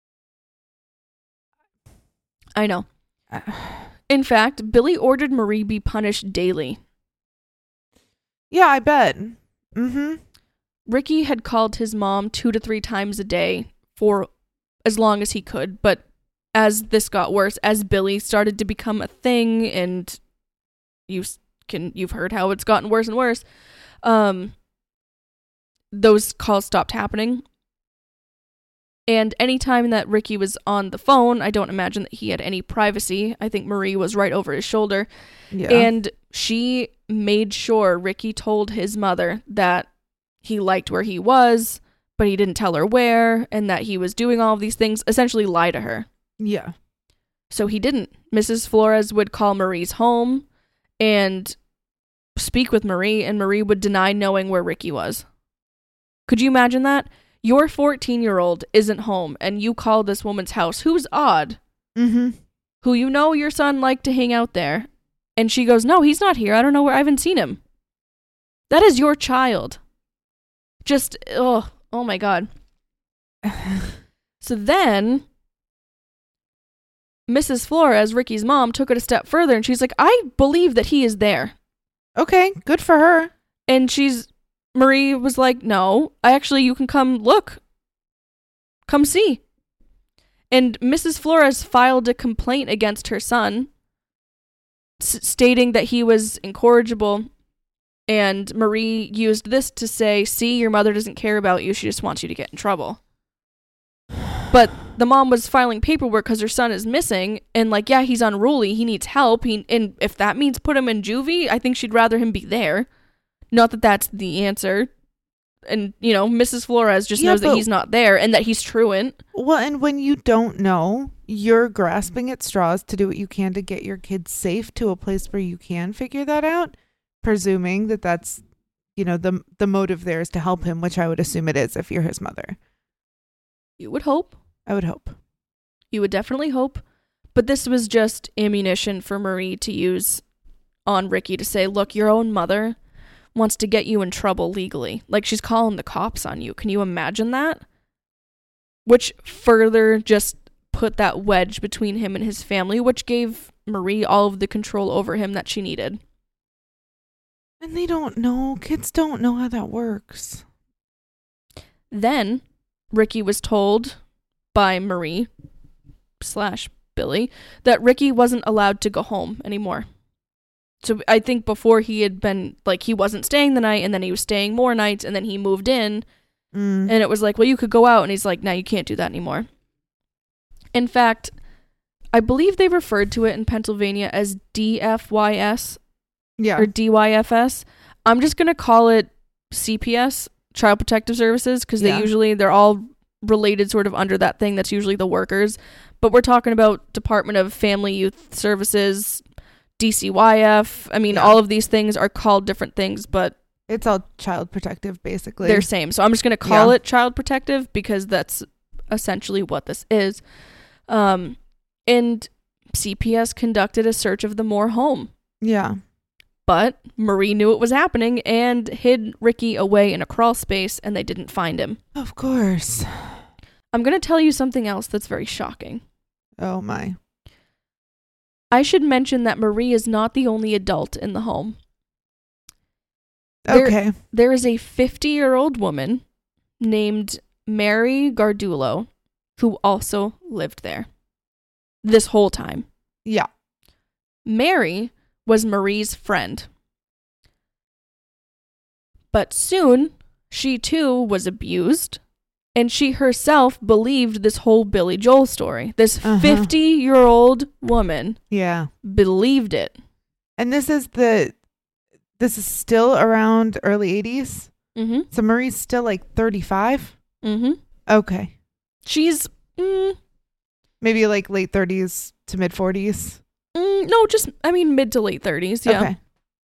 I know. In fact, Billy ordered Marie be punished daily. Yeah, I bet. Mm-hmm. Ricky had called his mom two to three times a day for as long as he could, but as this got worse, as Billy started to become a thing, and you can you've heard how it's gotten worse and worse, um, those calls stopped happening. And anytime that Ricky was on the phone, I don't imagine that he had any privacy. I think Marie was right over his shoulder. Yeah. And she made sure Ricky told his mother that he liked where he was, but he didn't tell her where, and that he was doing all of these things, essentially lie to her. Yeah. So he didn't. Missus Flores would call Marie's home and speak with Marie, and Marie would deny knowing where Ricky was. Could you imagine that? Your fourteen-year-old isn't home, and you call this woman's house, who's odd, mm-hmm. who you know your son liked to hang out there, and she goes, no, he's not here. I don't know where. I haven't seen him. That is your child. Just, oh, oh my God. So then, Missus Flores, Ricky's mom, took it a step further, and she's like, I believe that he is there. Okay, good for her. And she's, Marie was like, no, actually, you can come look. Come see. And Missus Flores filed a complaint against her son, s- stating that he was incorrigible. And Marie used this to say, see, your mother doesn't care about you. She just wants you to get in trouble. But the mom was filing paperwork because her son is missing. And like, yeah, he's unruly. He needs help. He, and if that means put him in juvie, I think she'd rather him be there. Not that that's the answer. And, you know, Missus Flores just Yeah, knows that but- he's not there and that he's truant. Well, and when you don't know, you're grasping at straws to do what you can to get your kids safe to a place where you can figure that out, presuming that that's, you know, the the motive there is to help him, which I would assume it is if you're his mother. You would hope. I would hope. You would definitely hope. But this was just ammunition for Marie to use on Ricky to say, look, your own mother wants to get you in trouble legally. Like, she's calling the cops on you. Can you imagine that? Which further just put that wedge between him and his family, which gave Marie all of the control over him that she needed. And they don't know. Kids don't know how that works. Then Ricky was told by Marie slash Billy that Ricky wasn't allowed to go home anymore. So I think before he had been, like, he wasn't staying the night, and then he was staying more nights, and then he moved in, Mm. and it was like, well, you could go out, and he's like, no, you can't do that anymore. In fact, I believe they referred to it in Pennsylvania as D F Y S Yeah. or D Y F S. I'm just going to call it C P S, Child Protective Services, because they Yeah. usually, they're all related sort of under that thing. That's usually the workers. But we're talking about Department of Family Youth Services, D C Y F. I mean, Yeah. all of these things are called different things, but It's all child protective, basically. they're same. So I'm just going to call Yeah. it Child Protective because that's essentially what this is. Um, and C P S conducted a search of the Moore home. Yeah. But Marie knew it was happening and hid Ricky away in a crawl space, and they didn't find him. Of course. I'm going to tell you something else that's very shocking. Oh, my. I should mention that Marie is not the only adult in the home. There- Okay. There is a fifty-year-old woman named Mary Gardulo who also lived there this whole time. Yeah. Mary was Marie's friend. But soon, she too was abused, and she herself believed this whole Billy Joel story. This Uh-huh. fifty-year-old woman Yeah. believed it. And this is the, this is still around early eighties. Mm-hmm. So Marie's still like thirty-five. Mm-hmm. Okay. She's, mm, Maybe like late thirties to mid forties. mm, no, just, I mean, mid to late thirties, yeah. Okay.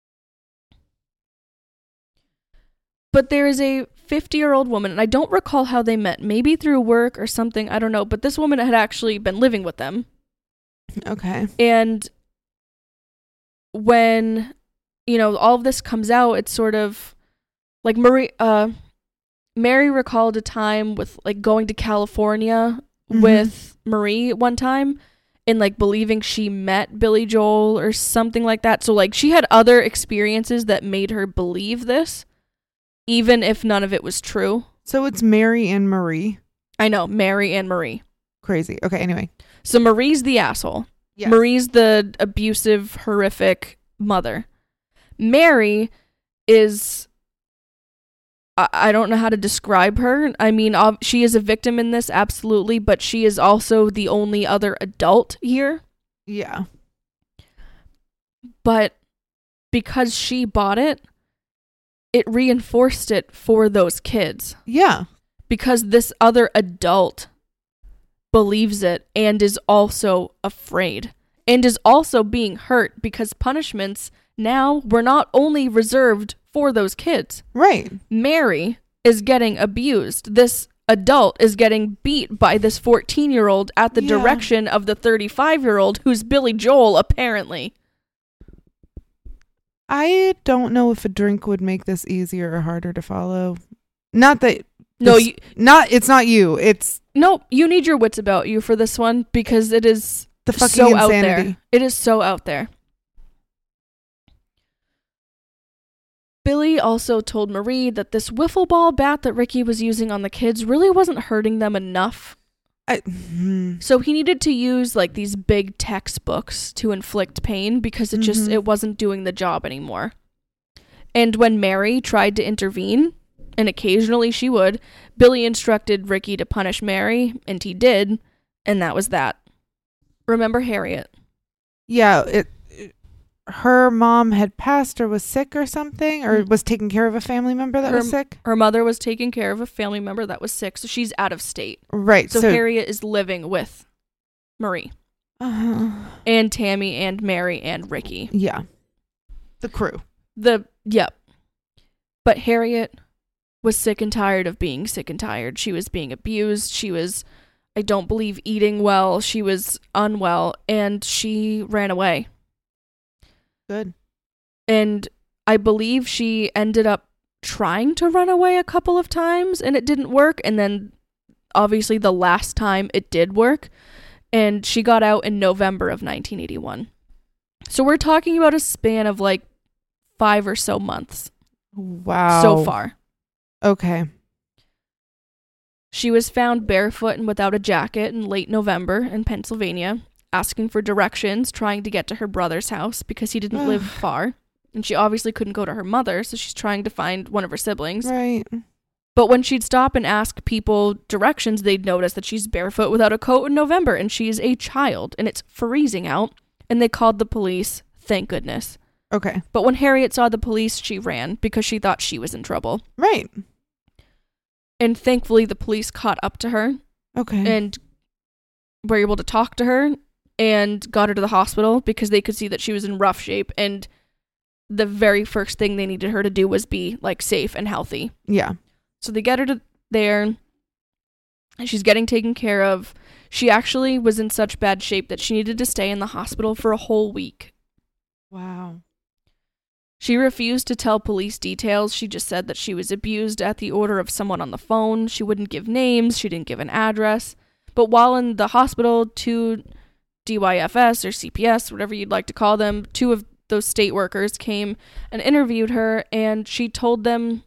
But there is a fifty-year-old woman, and I don't recall how they met. Maybe through work or something, I don't know. But this woman had actually been living with them. Okay. And when, you know, all of this comes out, it's sort of like Marie, uh, Mary recalled a time with like going to California Mhm. with Marie one time and like believing she met Billy Joel or something like that. So like she had other experiences that made her believe this, even if none of it was true. So it's Mary and Marie. I know, Mary and Marie. Crazy. Okay, anyway. So Marie's the asshole. Yes. Marie's the abusive, horrific mother. Mary is, I, I don't know how to describe her. I mean, ob- she is a victim in this, absolutely, but she is also the only other adult here. Yeah. But because she bought it, it reinforced it for those kids. Yeah. Because this other adult believes it and is also afraid and is also being hurt because punishments now were not only reserved for those kids. Right. Mary is getting abused. This adult is getting beat by this fourteen-year-old at the Yeah. direction of the thirty-five-year-old who's Billy Joel, apparently. I don't know if a drink would make this easier or harder to follow. Not that No, this- you, not it's not you. It's no, you need your wits about you for this one because it is the fucking so out insanity. there. It is so out there. Billy also told Marie that this wiffle ball bat that Ricky was using on the kids really wasn't hurting them enough. I, hmm. So he needed to use like these big textbooks to inflict pain because it just Mhm. it wasn't doing the job anymore. And when Mary tried to intervene, and occasionally she would, Billy instructed Ricky to punish Mary, and he did, and that was that. Remember Harriet? Yeah, it, it- her mom had passed or was sick or something, or Mm. was taking care of a family member that Her- was sick. Her mother was taking care of a family member that was sick, so she's out of state. Right. So, So, Harriet is living with Marie uh, and Tammy and Mary and Ricky. yeah, the crew. The yep. But Harriet was sick and tired of being sick and tired. She was being abused. She was, I don't believe, eating well. She was unwell, and she ran away. Good. And I believe she ended up trying to run away a couple of times, and it didn't work. And then, obviously, the last time it did work, and she got out in November of nineteen eighty-one. So we're talking about a span of like five or so months Wow. so far. Okay. She was found barefoot and without a jacket in late November in Pennsylvania, asking for directions, trying to get to her brother's house because he didn't live far. And she obviously couldn't go to her mother, so she's trying to find one of her siblings. Right. But when she'd stop and ask people directions, they'd notice that she's barefoot without a coat in November, and she's a child, and it's freezing out. And they called the police, thank goodness. Okay. But when Harriet saw the police, she ran because she thought she was in trouble. Right. And thankfully, the police caught up to her Okay. and were able to talk to her and got her to the hospital because they could see that she was in rough shape. And the very first thing they needed her to do was be like safe and healthy. yeah. So they get her to there, and she's getting taken care of. She actually was in such bad shape that she needed to stay in the hospital for a whole week. Wow. She refused to tell police details. She just said that she was abused at the order of someone on the phone. She wouldn't give names. She didn't give an address. But while in the hospital, two D Y F S or C P S, whatever you'd like to call them, two of those state workers came and interviewed her, and she told them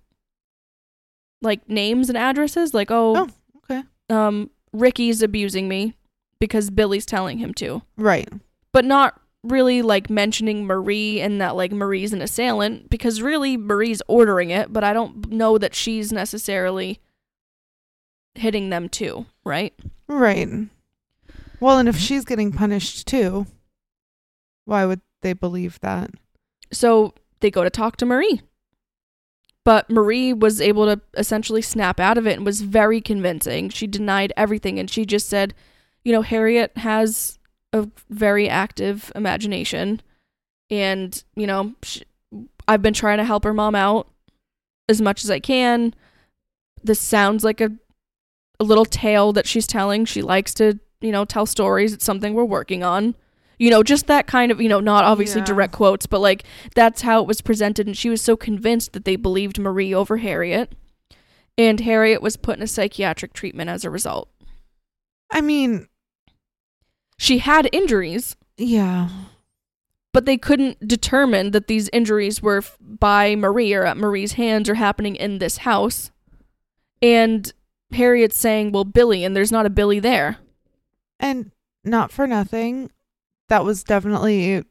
like names and addresses, like, oh, Oh, okay. um, Ricky's abusing me because Billy's telling him to. Right. But not really like mentioning Marie and that like Marie's an assailant, because really Marie's ordering it, but I don't know that she's necessarily hitting them too, right? Right. Well, and if she's getting punished too, why would they believe that? So they go to talk to Marie. But Marie was able to essentially snap out of it and was very convincing. She denied everything, and she just said, you know, Harriet has a very active imagination, and, you know, she, I've been trying to help her mom out as much as I can. This sounds like a, a little tale that she's telling. She likes to, you know, tell stories. It's something we're working on. You know, just that kind of, you know, not obviously Yeah. direct quotes, but like that's how it was presented. And she was so convinced that they believed Marie over Harriet. And Harriet was put in a psychiatric treatment as a result. I mean, She had injuries, yeah. but they couldn't determine that these injuries were f- by Marie or at Marie's hands or happening in this house. And Harriet's saying, well, Billy, and there's not a Billy there. And not for nothing, that was definitely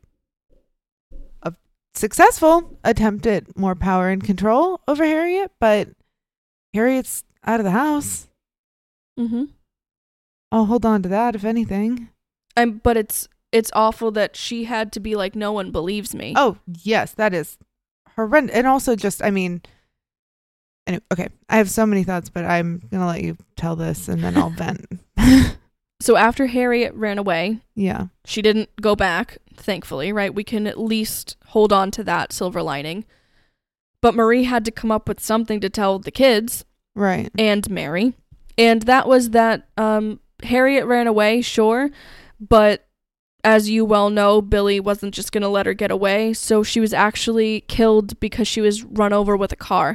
a successful attempt at more power and control over Harriet, but Harriet's out of the house. Mm-hmm. I'll hold on to that, if anything. I'm, but it's it's awful that she had to be like, no one believes me. Oh, yes, that is horrendous. And also just, I mean, anyway, okay, I have so many thoughts, but I'm going to let you tell this and then I'll vent. So after Harriet ran away, Yeah. she didn't go back, thankfully, right? We can at least hold on to that silver lining. But Marie had to come up with something to tell the kids Right. and Mary. And that was that um, Harriet ran away, sure, but as you well know, Billy wasn't just going to let her get away, so she was actually killed because she was run over with a car.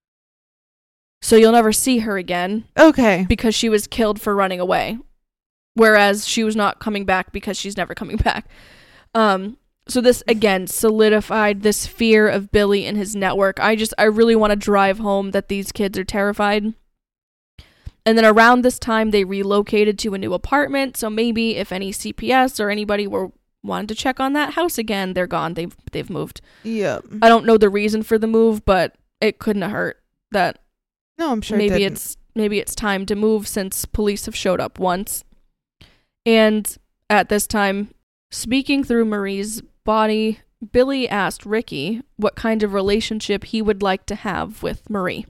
So you'll never see her again Okay. because she was killed for running away, whereas she was not coming back because she's never coming back. Um, so this, again, solidified this fear of Billy and his network. I just, I really want to drive home that these kids are terrified. And then around this time, they relocated to a new apartment. So maybe if any C P S or anybody were wanted to check on that house again, they're gone. They've they've moved. Yeah. I don't know the reason for the move, but it couldn't have hurt that No, I'm sure it maybe didn't. it's maybe it's time to move since police have showed up once. And at this time, speaking through Marie's body, Billy asked Ricky what kind of relationship he would like to have with Marie.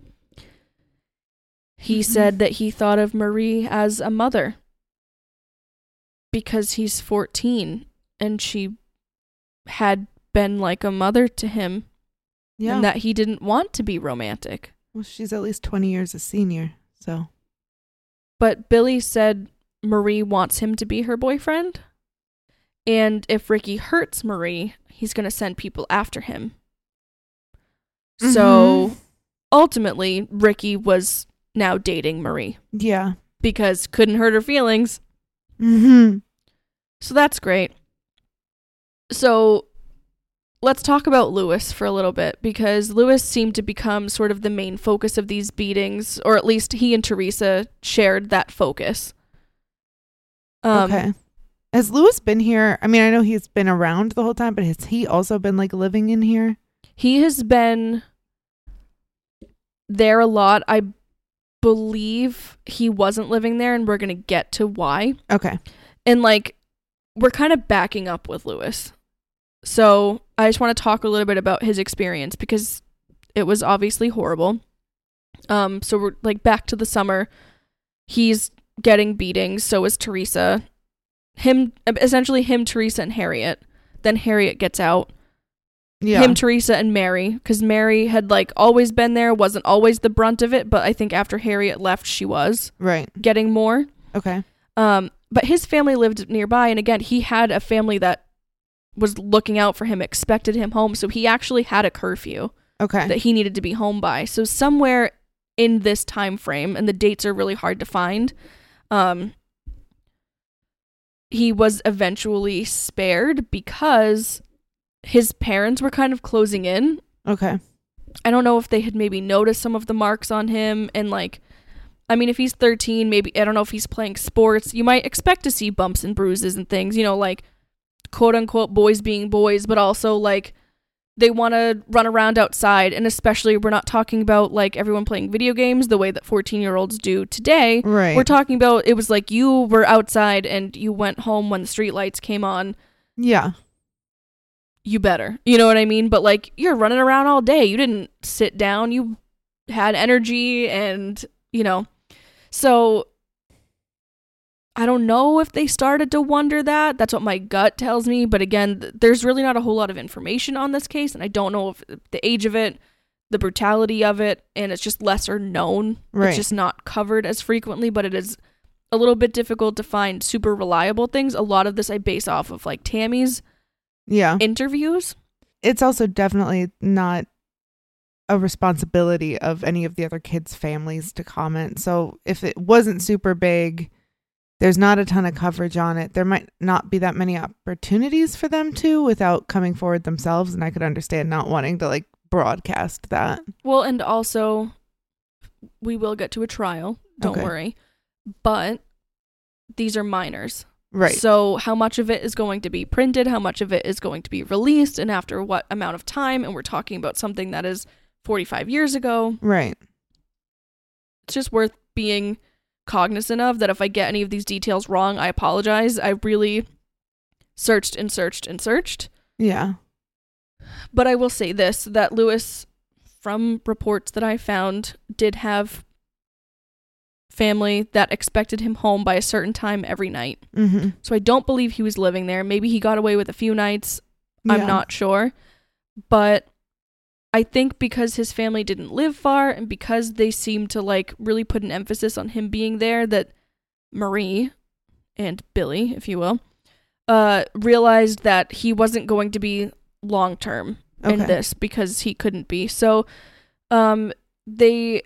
He Mm-hmm. said that he thought of Marie as a mother because he's fourteen and she had been like a mother to him, Yeah. and that he didn't want to be romantic. Well, she's at least twenty years a senior, so. But Billy said Marie wants him to be her boyfriend, and if Ricky hurts Marie, he's going to send people after him. So Mhm. ultimately, Ricky was now dating Marie Yeah. because couldn't hurt her feelings. Mm-hmm. So that's great. So let's talk about Lewis for a little bit, because Lewis seemed to become sort of the main focus of these beatings, or at least he and Teresa shared that focus. Um, Okay. Has Lewis been here? I mean, I know he's been around the whole time, but has he also been like living in here? He has been there a lot. I believe he wasn't living there, and we're going to get to why. Okay. And like, we're kind of backing up with Lewis. So I just want to talk a little bit about his experience because it was obviously horrible. Um, so we're like back to the summer. He's getting beatings. So is Teresa. Him, essentially him, Teresa, and Harriet. Then Harriet gets out. Yeah. Him, Teresa, and Mary, because Mary had like always been there, wasn't always the brunt of it, but I think after Harriet left, she was Right. getting more. Okay. Um, but his family lived nearby, and again, he had a family that was looking out for him, expected him home, so he actually had a curfew Okay. that he needed to be home by. So somewhere in this time frame, and the dates are really hard to find, um, he was eventually spared because his parents were kind of closing in. Okay. I don't know if they had maybe noticed some of the marks on him, and like, I mean, if he's thirteen, maybe, I don't know if he's playing sports, you might expect to see bumps and bruises and things, you know, like quote unquote boys being boys, but also like they want to run around outside. And especially, we're not talking about like everyone playing video games the way that fourteen year olds do today. Right. We're talking about, it was like you were outside and you went home when the street lights came on. Yeah. You better, you know what I mean? But like, you're running around all day. You didn't sit down. You had energy, and you know, so I don't know if they started to wonder that. That's what my gut tells me. But again, th- there's really not a whole lot of information on this case, and I don't know if the age of it, the brutality of it, and it's just lesser known. Right. It's just not covered as frequently, but it is a little bit difficult to find super reliable things. A lot of this I base off of like Tammy's yeah interviews. It's also definitely not a responsibility of any of the other kids' families to comment. So if it wasn't super big, there's not a ton of coverage on it. There might not be that many opportunities for them to without coming forward themselves. And I could understand not wanting to like broadcast that. Well, and also we will get to a trial. Don't Okay. worry. But these are minors. Right. So how much of it is going to be printed? How much of it is going to be released? And after what amount of time? And we're talking about something that is forty-five years ago. Right. It's just worth being cognizant of that. If I get any of these details wrong, I apologize. I really searched and searched and searched. Yeah. But I will say this, that Lewis, from reports that I found, did have family that expected him home by a certain time every night. Mm-hmm. So I don't believe he was living there. Maybe he got away with a few nights. I'm Yeah. not sure. But I think because his family didn't live far and because they seemed to like really put an emphasis on him being there, that Marie and Billy, if you will, uh, realized that he wasn't going to be long term in Okay. this because he couldn't be. So um, they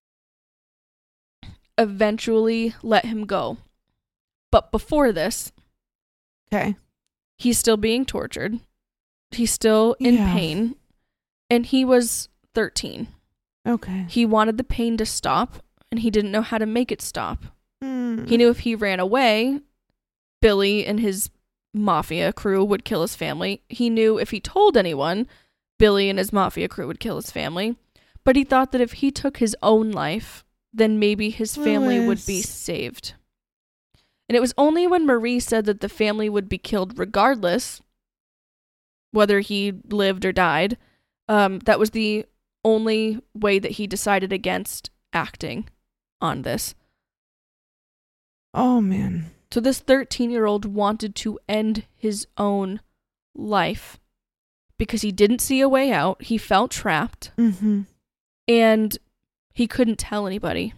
eventually let him go. But before this, Okay. he's still being tortured. He's still in Yeah. pain. And he was thirteen. Okay. He wanted the pain to stop, and he didn't know how to make it stop. Mm. He knew if he ran away, Billy and his mafia crew would kill his family. He knew if he told anyone, Billy and his mafia crew would kill his family. But he thought that if he took his own life, then maybe his family would be Lewis. saved. And it was only when Marie said that the family would be killed regardless, whether he lived or died, um, that was the only way that he decided against acting on this. Oh, man. So this thirteen-year-old wanted to end his own life because he didn't see a way out. He felt trapped, Mm-hmm. and he couldn't tell anybody.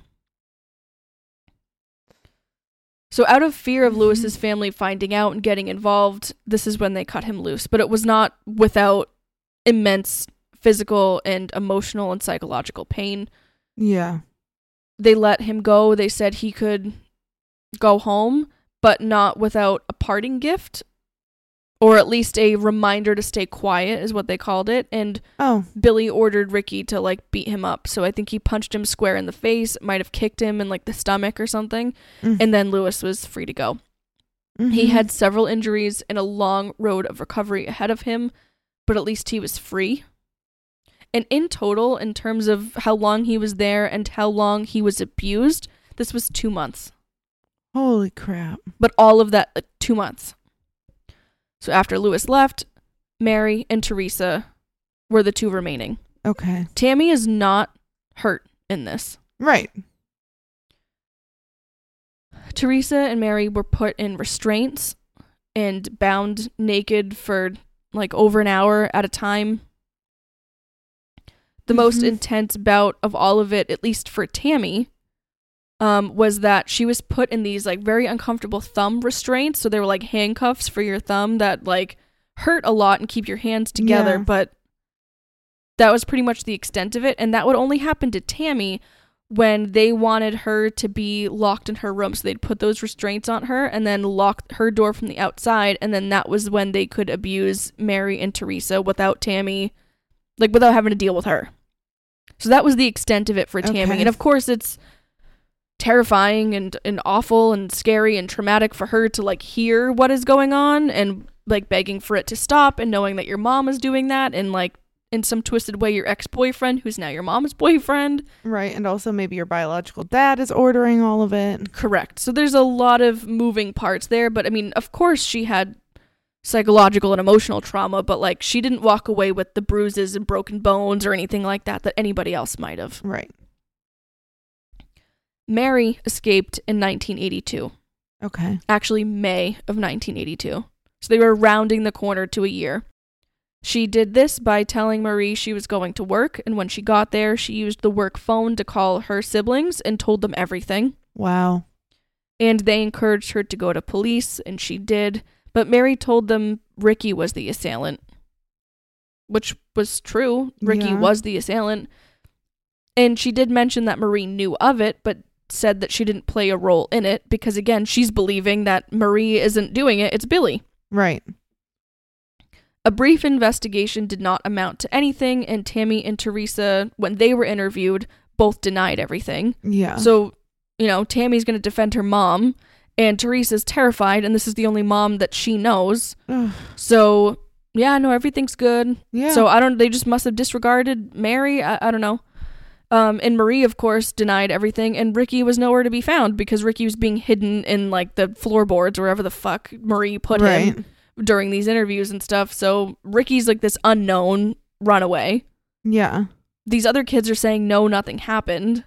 So out of fear of Mhm. Lewis's family finding out and getting involved, this is when they cut him loose. But it was not without immense physical and emotional and psychological pain. Yeah. They let him go. They said he could go home, but not without a parting gift, or at least a reminder to stay quiet is what they called it. And Oh. Billy ordered Ricky to like beat him up. So I think he punched him square in the face, might have kicked him in like the stomach or something. Mm-hmm. And then Lewis was free to go. He had several injuries and a long road of recovery ahead of him, but at least he was free. And in total, in terms of how long he was there and how long he was abused, this was two months. Holy crap. But all of that, uh, two months. So after Lewis left, Mary and Teresa were the two remaining. Okay. Tammy is not hurt in this. Right. Teresa and Mary were put in restraints and bound naked for like over an hour at a time. The most Mhm. intense bout of all of it, at least for Tammy, um, was that she was put in these like very uncomfortable thumb restraints. So they were like handcuffs for your thumb that like hurt a lot and keep your hands together. Yeah. But that was pretty much the extent of it. And that would only happen to Tammy when they wanted her to be locked in her room. So they'd put those restraints on her and then lock her door from the outside. And then that was when they could abuse Mary and Teresa without Tammy, like without having to deal with her. So that was the extent of it for Tammy. Okay. And of course it's terrifying and, and awful and scary and traumatic for her to like hear what is going on and like begging for it to stop and knowing that your mom is doing that and like in some twisted way your ex-boyfriend who's now your mom's boyfriend. Right. And also maybe your biological dad is ordering all of it. Correct. So there's a lot of moving parts there, but I mean, of course she had psychological and emotional trauma, but like she didn't walk away with the bruises and broken bones or anything like that that anybody else might have. Right. Mary escaped in nineteen eighty-two. Okay. Actually, May of nineteen eighty-two. So they were rounding the corner to a year. She did this by telling Marie she was going to work, and when she got there, she used the work phone to call her siblings and told them everything. Wow. And they encouraged her to go to police, and she did. But Mary told them Ricky was the assailant, which was true. Ricky Yeah. was the assailant. And she did mention that Marie knew of it, but said that she didn't play a role in it because, again, she's believing that Marie isn't doing it. It's Billy. Right. A brief investigation did not amount to anything, and Tammy and Teresa, when they were interviewed, both denied everything. Yeah. So, you know, Tammy's going to defend her mom, and Teresa's terrified, and this is the only mom that she knows. Ugh. So, yeah, no, everything's good. Yeah. So, I don't, they just must have disregarded Mary. I, I don't know. Um, and Marie, of course, denied everything, and Ricky was nowhere to be found because Ricky was being hidden in, like, the floorboards, wherever the fuck Marie put right. him during these interviews and stuff. So Ricky's like this unknown runaway. Yeah. These other kids are saying no, nothing happened.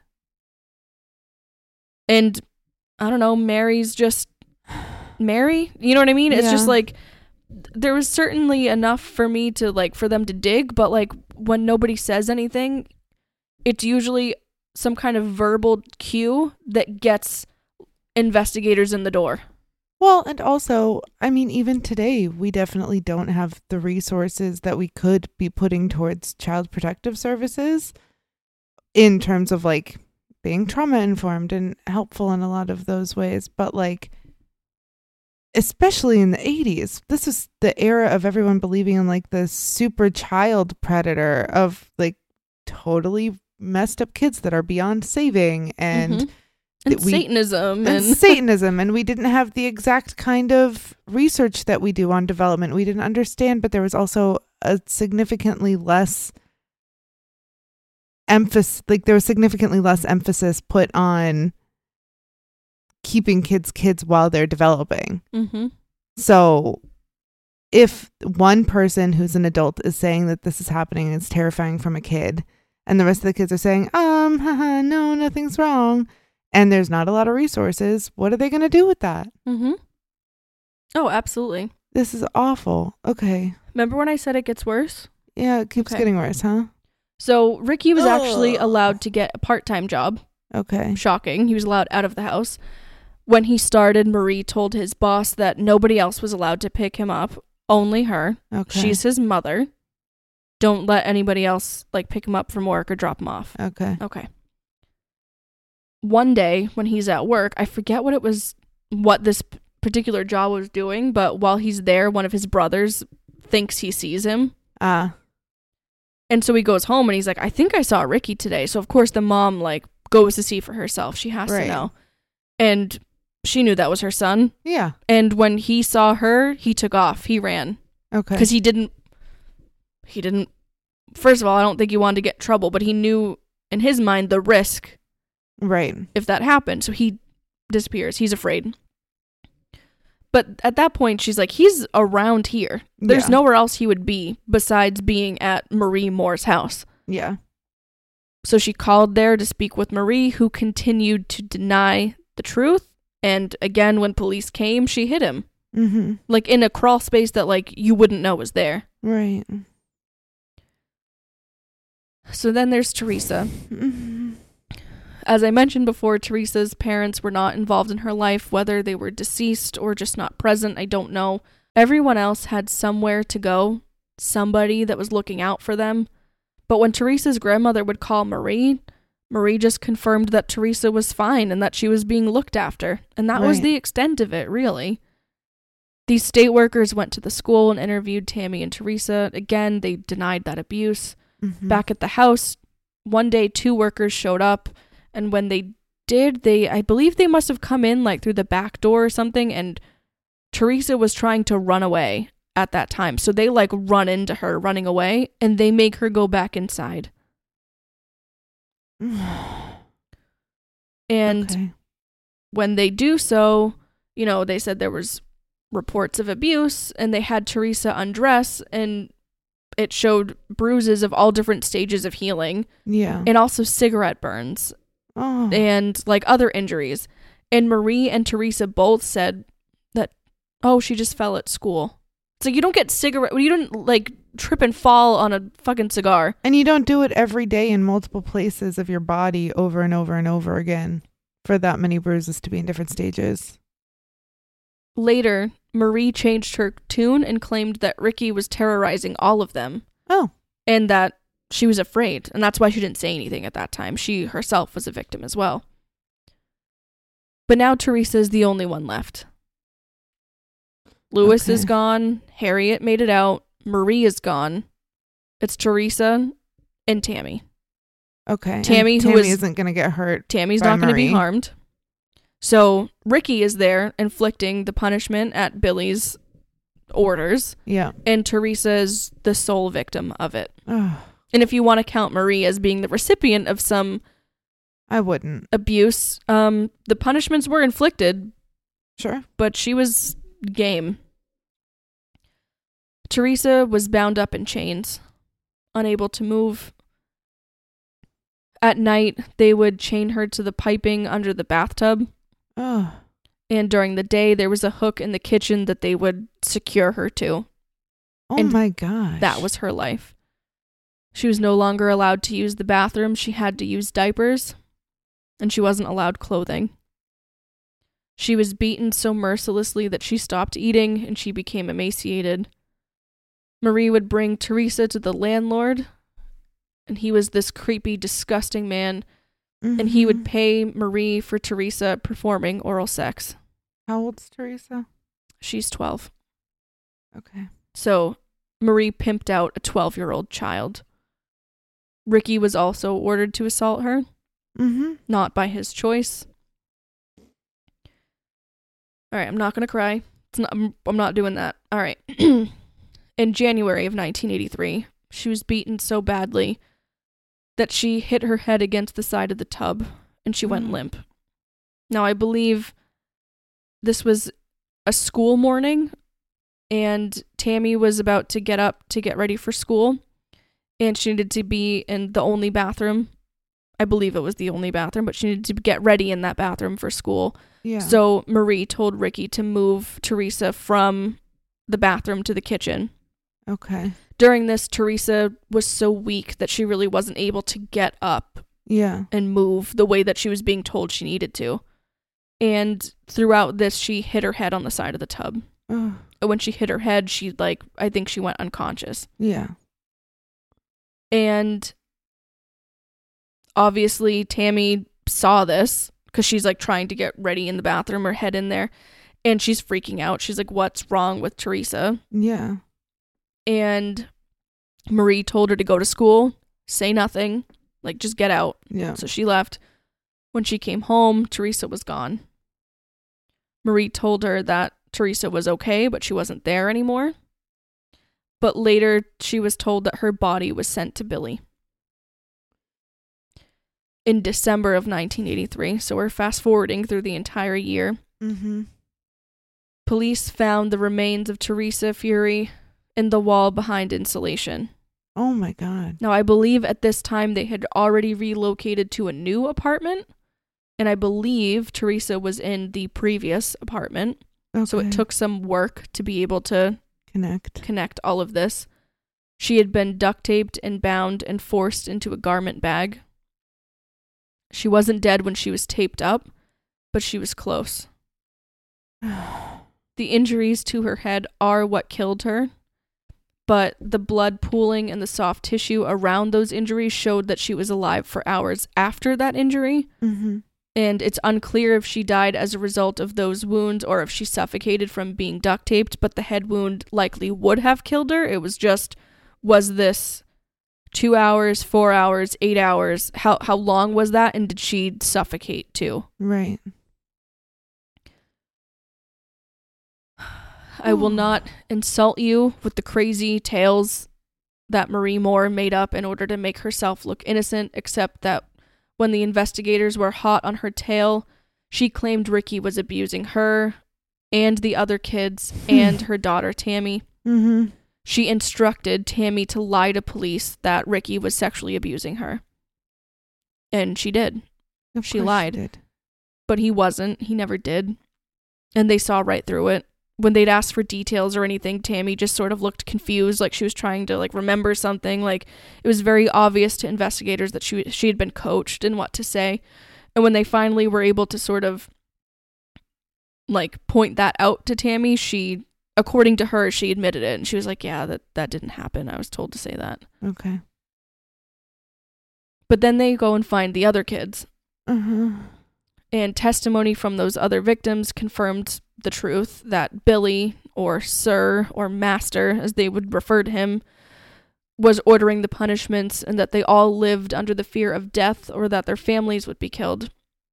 And I don't know, Mary's just Mary. You know what I mean? It's Yeah. just like there was certainly enough for me to like for them to dig, but like when nobody says anything, it's usually some kind of verbal cue that gets investigators in the door. Well, and also, I mean, even today, we definitely don't have the resources that we could be putting towards child protective services in terms of like being trauma informed and helpful in a lot of those ways. But like, especially in the eighties, this is the era of everyone believing in like the super child predator of like totally messed up kids that are beyond saving and Mm-hmm. And that we- Satanism. and And Satanism, and we didn't have the exact kind of research that we do on development. We didn't understand, but there was also a significantly less emphasis, like there was significantly less emphasis put on keeping kids kids while they're developing. mm-hmm. So if one person who's an adult is saying that this is happening and it's terrifying from a kid, and the rest of the kids are saying, um, haha, no, nothing's wrong, and there's not a lot of resources, what are they going to do with that? Mm-hmm. Oh, absolutely. This is awful. Okay. Remember when I said it gets worse? Yeah, it keeps Okay. getting worse, huh? So Ricky was actually Ugh. allowed to get a part-time job. Okay. Shocking. He was allowed out of the house. When he started, Marie told his boss that nobody else was allowed to pick him up, only her. Okay. She's his mother. Don't let anybody else like pick him up from work or drop him off. Okay. Okay. One day when he's at work, I forget what it was, what this p- particular job was doing, but while he's there, one of his brothers thinks he sees him. Ah. And so he goes home and he's like, I think I saw Ricky today. So of course the mom like goes to see for herself. She has Right. to know. And she knew that was her son. Yeah. And when he saw her, he took off. He ran Okay. because he didn't, he didn't, first of all, I don't think he wanted to get in trouble, but he knew in his mind the risk Right. if that happened. So he disappears. He's afraid. But at that point, she's like, he's around here. There's Yeah. nowhere else he would be besides being at Marie Moore's house. Yeah. So she called there to speak with Marie, who continued to deny the truth. And again, when police came, she hit him. Mm-hmm. Like in a crawl space that like you wouldn't know was there. Right. So then there's Teresa. Mm-hmm. As I mentioned before, Teresa's parents were not involved in her life, whether they were deceased or just not present, I don't know. Everyone else had somewhere to go, somebody that was looking out for them. But when Teresa's grandmother would call Marie, Marie just confirmed that Teresa was fine and that she was being looked after. And that was Right. the extent of it, really. These state workers went to the school and interviewed Tammy and Teresa. Again, they denied that abuse. Mm-hmm. Back at the house, one day two workers showed up, and when they did, they I believe they must have come in like through the back door or something, and Teresa was trying to run away at that time. So they like run into her running away, and they make her go back inside. And Okay. when they do so, you know, they said there was reports of abuse, and they had Teresa undress, and it showed bruises of all different stages of healing, Yeah. and also cigarette burns Oh. and like other injuries. And Marie and Teresa both said that, oh, she just fell at school. So you don't get cigarette, you don't like trip and fall on a fucking cigar. And you don't do it every day in multiple places of your body over and over and over again. for that many bruises to be in different stages. Later, Marie changed her tune and claimed that Ricky was terrorizing all of them. Oh. And that she was afraid, and that's why she didn't say anything at that time. She herself was a victim as well. But now Teresa is the only one left. Louis Okay. is gone. Harriet made it out. Marie is gone. It's Teresa and Tammy. Okay. Tammy, and who Tammy is- isn't going to get hurt. Tammy's By not going to be Marie. harmed. So Ricky is there inflicting the punishment at Billy's orders, Yeah. and Teresa is the sole victim of it. Oh, And if you want to count Marie as being the recipient of some I wouldn't. abuse, um, the punishments were inflicted, Sure. but she was game. Teresa was bound up in chains, unable to move. At night, they would chain her to the piping under the bathtub. Oh. And during the day, there was a hook in the kitchen that they would secure her to. Oh And my gosh. That was her life. She was no longer allowed to use the bathroom. She had to use diapers. And she wasn't allowed clothing. She was beaten so mercilessly that she stopped eating and she became emaciated. Marie would bring Teresa to the landlord. And he was this creepy, disgusting man. And he would Mhm. pay Marie for Teresa performing oral sex. How old's Teresa? She's twelve. Okay. So Marie pimped out a twelve-year-old child. Ricky was also ordered to assault her, Mm-hmm. not by his choice. All right, I'm not going to cry. It's not, I'm, I'm not doing that. All right. In January of nineteen eighty-three, she was beaten so badly that she hit her head against the side of the tub and she went Mm. limp. Now, I believe this was a school morning and Tammy was about to get up to get ready for school and she needed to be in the only bathroom. I believe it was the only bathroom, but she needed to get ready in that bathroom for school. Yeah. So Marie told Ricky to move Teresa from the bathroom to the kitchen. Okay. During this, Teresa was so weak that she really wasn't able to get up Yeah. and move the way that she was being told she needed to. And throughout this, she hit her head on the side of the tub. Oh. And when she hit her head, she, like, I think she went unconscious. Yeah. And obviously, Tammy saw this because she's, like, trying to get ready in the bathroom, her head in there. And she's freaking out. She's like, what's wrong with Teresa? Yeah. And Marie told her to go to school, say nothing, like, just get out. Yeah. So she left. When she came home, Teresa was gone. Marie told her that Teresa was okay, but she wasn't there anymore. But later, she was told that her body was sent to Billy. In December of nineteen eighty-three, so we're fast forwarding through the entire year, Mm-hmm. police found the remains of Teresa Fury in the wall behind insulation. Oh my God. Now, I believe at this time they had already relocated to a new apartment, and I believe Teresa was in the previous apartment. Okay. So it took some work to be able to connect. connect all of this. She had been duct taped and bound and forced into a garment bag. She wasn't dead when she was taped up, but she was close. The injuries to her head are what killed her, but the blood pooling and the soft tissue around those injuries showed that she was alive for hours after that injury. Mm-hmm. And it's unclear if she died as a result of those wounds or if she suffocated from being duct taped, but the head wound likely would have killed her. It was just, was this two hours, four hours, eight hours? How how long was that? And did she suffocate too? Right. I will Ooh. not insult you with the crazy tales that Marie Moore made up in order to make herself look innocent, except that when the investigators were hot on her tail, she claimed Ricky was abusing her and the other kids and her daughter Tammy. Mm-hmm. She instructed Tammy to lie to police that Ricky was sexually abusing her. And she did. Of She course lied. did. But he wasn't. He never did. And they saw right through it. When they'd ask for details or anything, Tammy just sort of looked confused, like she was trying to like remember something. Like it was very obvious to investigators that she she had been coached in what to say. And when they finally were able to sort of like point that out to Tammy, she, according to her, she admitted it. And she was like, yeah, that, that didn't happen. I was told to say that. Okay. But then they go and find the other kids. Uh-huh. And testimony from those other victims confirmed the truth that Billy, or Sir, or Master, as they would refer to him, was ordering the punishments, and that they all lived under the fear of death or that their families would be killed.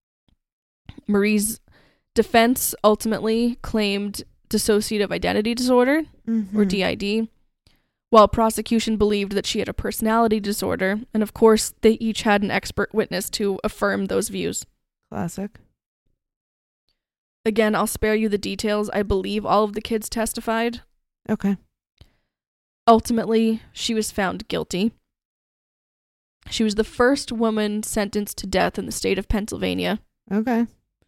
Marie's defense ultimately claimed dissociative identity disorder, Mm-hmm. or D I D, while prosecution believed that she had a personality disorder, and of course they each had an expert witness to affirm those views. Classic. Again, I'll spare you the details. I believe all of the kids testified. Okay. Ultimately, she was found guilty. She was the first woman sentenced to death in the state of Pennsylvania Okay.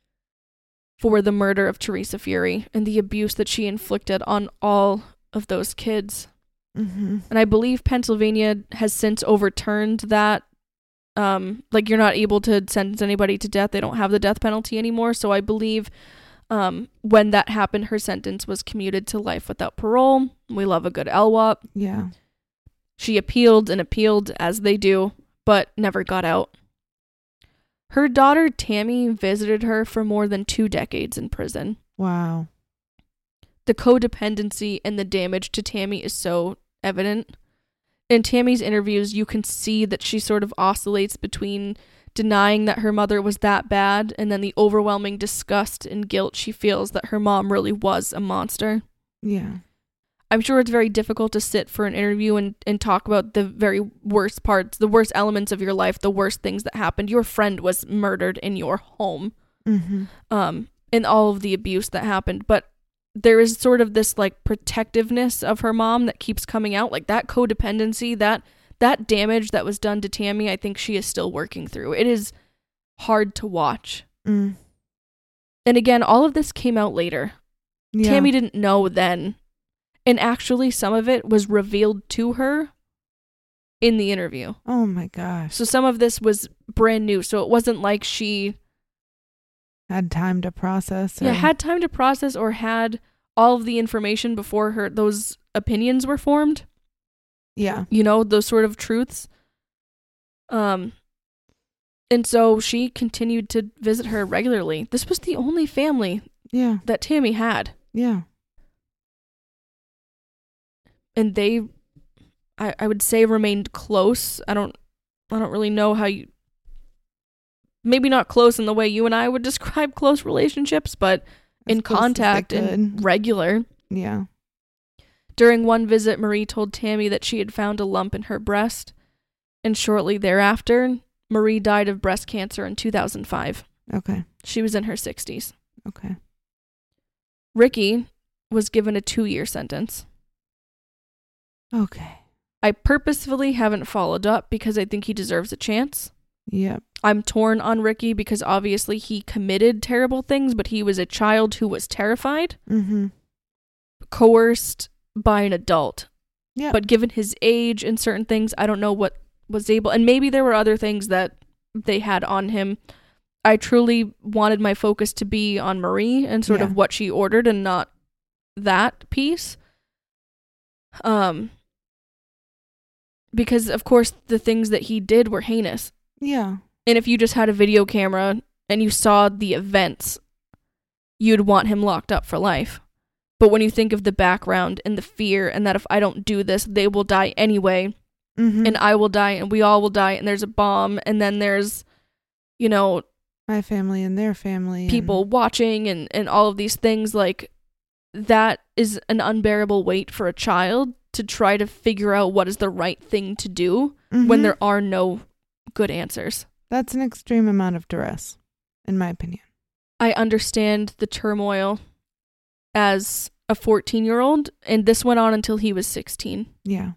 for the murder of Teresa Fury and the abuse that she inflicted on all of those kids. Mm-hmm. And I believe Pennsylvania has since overturned that. Um, like, you're not able to sentence anybody to death. They don't have the death penalty anymore. So I believe um, when that happened, her sentence was commuted to life without parole. We love a good L W O P. Yeah. She appealed and appealed, as they do, but never got out. Her daughter, Tammy, visited her for more than two decades in prison. Wow. The codependency and the damage to Tammy is so evident. In Tammy's interviews, you can see that she sort of oscillates between denying that her mother was that bad and then the overwhelming disgust and guilt she feels that her mom really was a monster. Yeah. I'm sure it's very difficult to sit for an interview and, and talk about the very worst parts, the worst elements of your life, the worst things that happened. Your friend was murdered in your home, Mm-hmm. um, and all of the abuse that happened. But there is sort of this like protectiveness of her mom that keeps coming out, like that codependency, that that damage that was done to Tammy. I think she is still working through. It is hard to watch. Mm. And again, all of this came out later. Yeah. Tammy didn't know then. And actually, some of it was revealed to her in the interview. Oh my gosh. So some of this was brand new. So it wasn't like she Had time to process. Or... yeah, had time to process or had all of the information before her those opinions were formed. Yeah. You know, those sort of truths. Um, and so she continued to visit her regularly. This was the only family Yeah. that Tammy had. Yeah. And they, I, I would say, remained close. I don't, I don't really know how you, maybe not close in the way you and I would describe close relationships, but As in close as they contact and could. regular. Yeah. During one visit, Marie told Tammy that she had found a lump in her breast, and shortly thereafter, Marie died of breast cancer in two thousand five. Okay. She was in her sixties. Okay. Ricky was given a two-year sentence. Okay. I purposefully haven't followed up because I think he deserves a chance. Yep. I'm torn on Ricky because obviously he committed terrible things, but he was a child who was terrified, Mm-hmm. coerced by an adult. Yeah. But given his age and certain things, I don't know what was able, and maybe there were other things that they had on him. I truly wanted my focus to be on Marie and sort Yeah. of what she ordered and not that piece. Um, because of course the things that he did were heinous. Yeah. And if you just had a video camera and you saw the events, you'd want him locked up for life. But when you think of the background and the fear and that if I don't do this, they will die anyway, Mm-hmm. and I will die and we all will die, and there's a bomb, and then there's, you know, My family and their family. people and... watching and, and all of these things, like, that is an unbearable weight for a child to try to figure out what is the right thing to do Mm-hmm. when there are no good answers. That's an extreme amount of duress, in my opinion. I understand the turmoil as a fourteen-year-old, and this went on until he was sixteen. Yeah.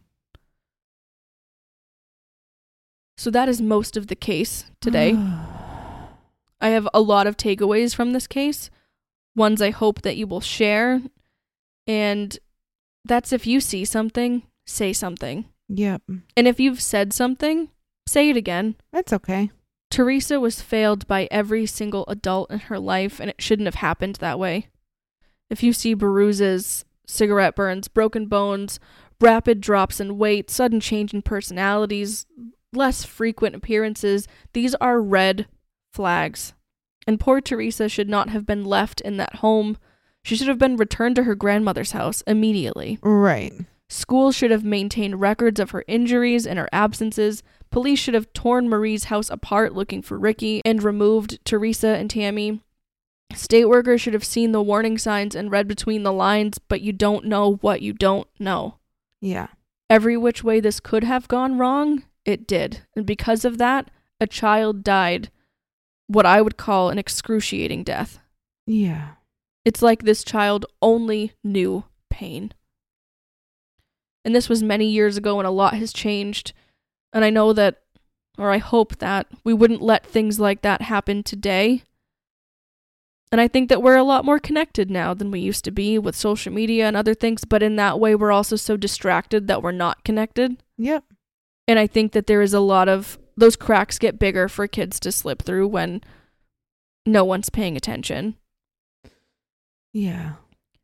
So that is most of the case today. I have a lot of takeaways from this case, ones I hope that you will share, and that's if you see something, say something. Yep. And if you've said something, say it again. That's okay. Teresa was failed by every single adult in her life, and it shouldn't have happened that way. If you see bruises, cigarette burns, broken bones, rapid drops in weight, sudden change in personalities, less frequent appearances, these are red flags. And poor Teresa should not have been left in that home. She should have been returned to her grandmother's house immediately. Right. School should have maintained records of her injuries and her absences. Police should have torn Marie's house apart looking for Ricky and removed Teresa and Tammy. State workers should have seen the warning signs and read between the lines, but you don't know what you don't know. Yeah. Every which way this could have gone wrong, it did. And because of that, a child died what I would call an excruciating death. Yeah. It's like this child only knew pain. And this was many years ago, and a lot has changed. And I know that, or I hope that, we wouldn't let things like that happen today. And I think that we're a lot more connected now than we used to be with social media and other things. But in that way, we're also so distracted that we're not connected. Yep. And I think that there is a lot of, those cracks get bigger for kids to slip through when no one's paying attention. Yeah.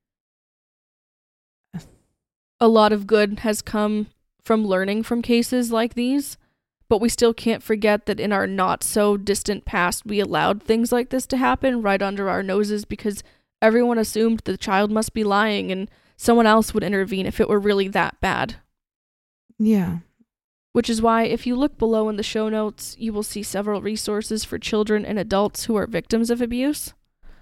A lot of good has come from learning from cases like these, but we still can't forget that in our not so distant past, we allowed things like this to happen right under our noses because everyone assumed the child must be lying and someone else would intervene if it were really that bad. Yeah. Which is why if you look below in the show notes, you will see several resources for children and adults who are victims of abuse.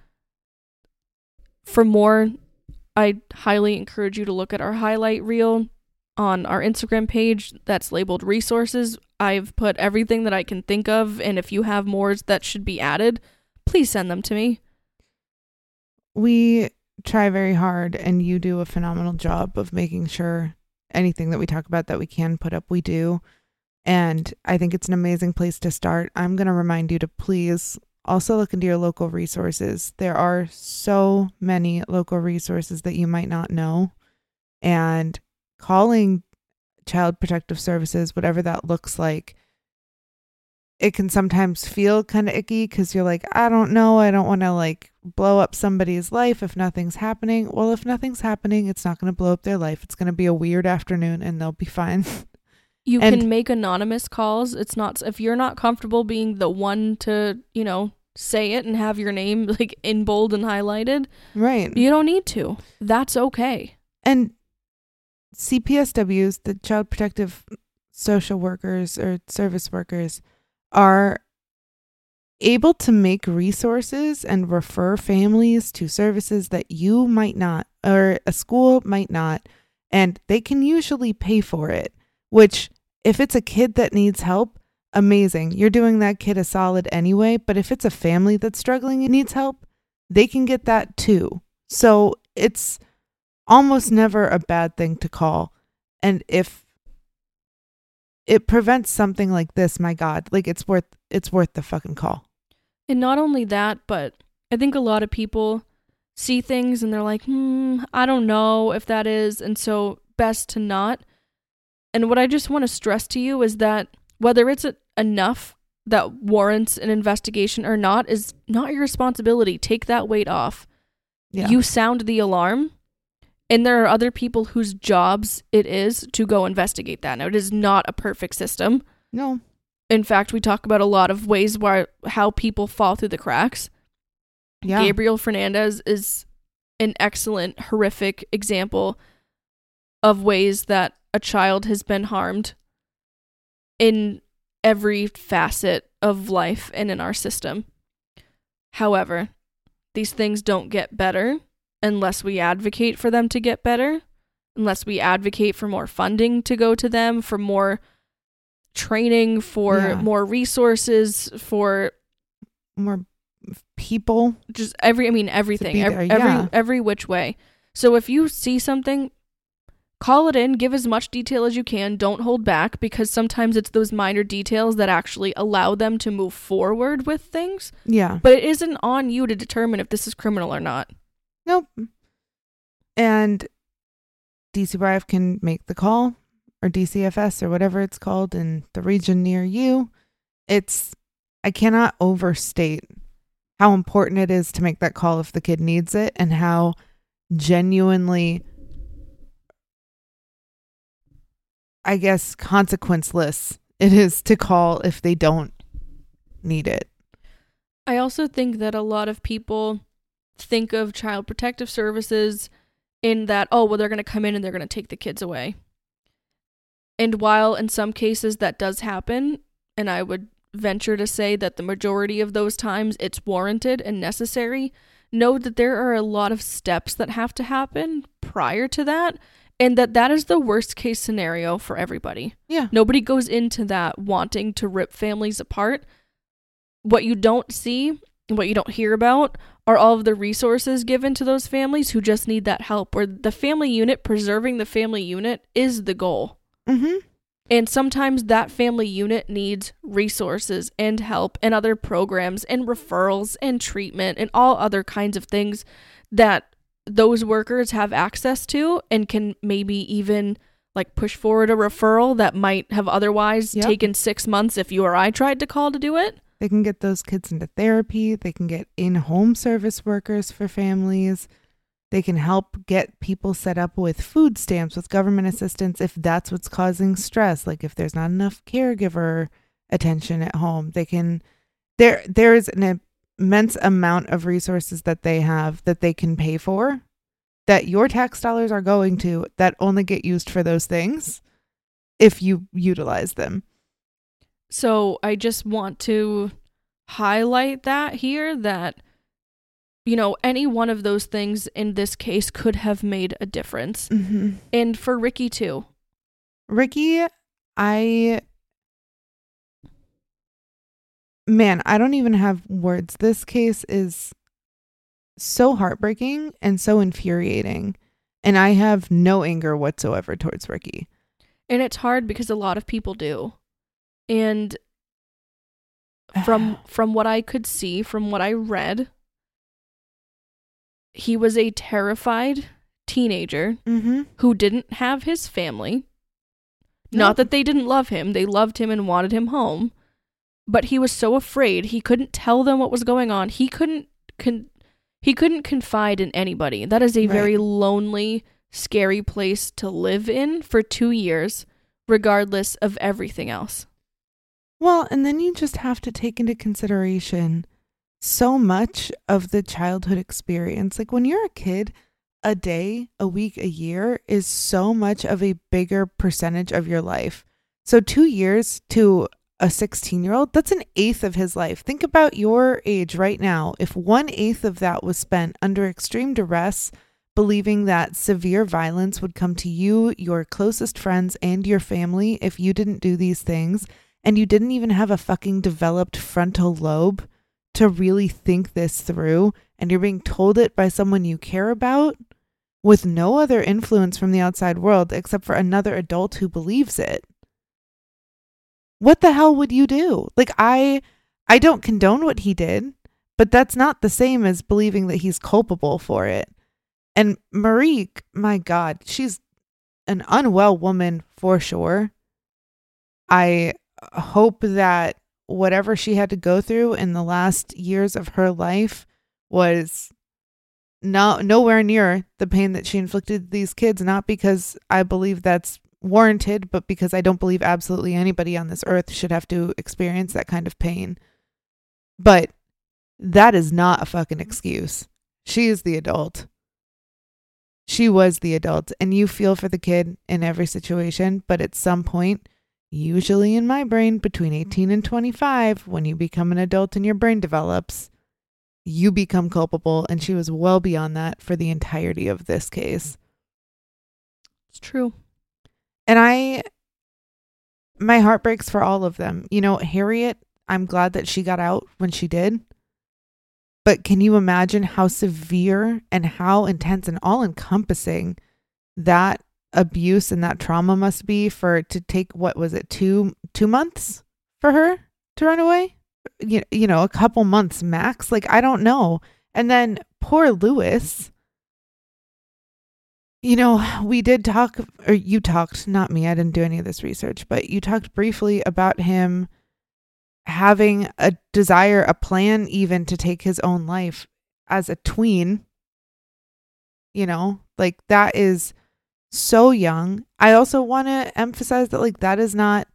For more, I highly encourage you to look at our highlight reel on our Instagram page that's labeled resources. I've put everything that I can think of, and if you have more that should be added, please send them to me. We try very hard, and you do a phenomenal job of making sure anything that we talk about that we can put up, we do. And I think it's an amazing place to start. I'm going to remind you to please also look into your local resources. There are so many local resources that you might not know. And calling Child Protective Services, whatever that looks like, it can sometimes feel kind of icky because you're like, I don't know. I don't want to like blow up somebody's life if nothing's happening. Well, if nothing's happening, it's not going to blow up their life. It's going to be a weird afternoon and they'll be fine. You and, can make anonymous calls. It's not, if you're not comfortable being the one to, you know, say it and have your name like in bold and highlighted. Right. You don't need to. That's okay. And C P S Ws, the Child Protective Social Workers or Service Workers, are able to make resources and refer families to services that you might not, or a school might not, and they can usually pay for it, which if it's a kid that needs help, amazing. You're doing that kid a solid anyway, but if it's a family that's struggling and needs help, they can get that too. So it's almost never a bad thing to call. And if it prevents something like this, my God, like it's worth it's worth the fucking call. And not only that, but I think a lot of people see things and they're like, hmm, I don't know if that is, and so best to not. And what I just want to stress to you is that whether it's enough that warrants an investigation or not is not your responsibility. Take that weight off. Yeah. You sound the alarm. And there are other people whose jobs it is to go investigate that. Now, it is not a perfect system. No. In fact, we talk about a lot of ways where how people fall through the cracks. Yeah. Gabriel Fernandez is an excellent, horrific example of ways that a child has been harmed in every facet of life and in our system. However, these things don't get better unless we advocate for them to get better, unless we advocate for more funding to go to them, for more training, for yeah. more resources, for more people. Just every, I mean, everything, every, yeah. every, every which way. So if you see something, call it in, give as much detail as you can, don't hold back, because sometimes it's those minor details that actually allow them to move forward with things. Yeah. But it isn't on you to determine if this is criminal or not. Nope. And D C R I F can make the call, or D C F S or whatever it's called in the region near you. It's, I cannot overstate how important it is to make that call if the kid needs it, and how genuinely, I guess, consequenceless it is to call if they don't need it. I also think that a lot of people think of Child Protective Services in that, oh, well, they're going to come in and they're going to take the kids away. And while in some cases that does happen, and I would venture to say that the majority of those times it's warranted and necessary, know that there are a lot of steps that have to happen prior to that, and that that is the worst case scenario for everybody. Yeah. Nobody goes into that wanting to rip families apart. What you don't see, what you don't hear about, are all of the resources given to those families who just need that help, or the family unit, preserving the family unit is the goal. Mm-hmm. And sometimes that family unit needs resources and help and other programs and referrals and treatment and all other kinds of things that those workers have access to, and can maybe even like push forward a referral that might have otherwise Yep. taken six months if you or I tried to call to do it. They can get those kids into therapy. They can get in-home service workers for families. They can help get people set up with food stamps, with government assistance, if that's what's causing stress. Like if there's not enough caregiver attention at home, they can, there, there is an immense amount of resources that they have that they can pay for, that your tax dollars are going to, that only get used for those things if you utilize them. So I just want to highlight that here, that, you know, any one of those things in this case could have made a difference. Mm-hmm. And for Ricky too. Ricky, I, man, I don't even have words. This case is so heartbreaking and so infuriating. And I have no anger whatsoever towards Ricky. And it's hard because a lot of people do. And from from what I could see, from what I read, he was a terrified teenager Mm-hmm. who didn't have his family. No. Not that they didn't love him. They loved him and wanted him home. But he was so afraid. He couldn't tell them what was going on. He couldn't con- he couldn't confide in anybody. That is a Right. very lonely, scary place to live in for two years, regardless of everything else. Well, and then you just have to take into consideration so much of the childhood experience. Like when you're a kid, a day, a week, a year is so much of a bigger percentage of your life. So two years to a sixteen-year-old, that's an eighth of his life. Think about your age right now. If one eighth of that was spent under extreme duress, believing that severe violence would come to you, your closest friends, and your family if you didn't do these things, and you didn't even have a fucking developed frontal lobe to really think this through, and you're being told it by someone you care about with no other influence from the outside world except for another adult who believes it. What the hell would you do? Like, I I don't condone what he did, but that's not the same as believing that he's culpable for it. And Marique, my God, she's an unwell woman for sure. I hope that whatever she had to go through in the last years of her life was no, nowhere near the pain that she inflicted these kids, not because I believe that's warranted, but because I don't believe absolutely anybody on this earth should have to experience that kind of pain. But that is not a fucking excuse. She is the adult. She was the adult, and you feel for the kid in every situation, but at some point, usually in my brain, between eighteen and twenty-five, when you become an adult and your brain develops, you become culpable, and she was well beyond that for the entirety of this case. It's true. And I, my heart breaks for all of them. You know, Harriet, I'm glad that she got out when she did. But can you imagine how severe and how intense and all encompassing that abuse and that trauma must be for to take, what was it, two two months for her to run away? You, you know, a couple months max. Like, I don't know. And then poor Lewis. You know, we did talk, or you talked, not me, I didn't do any of this research, but you talked briefly about him having a desire, a plan even to take his own life as a tween, you know, like that is so young. I also want to emphasize that like that is not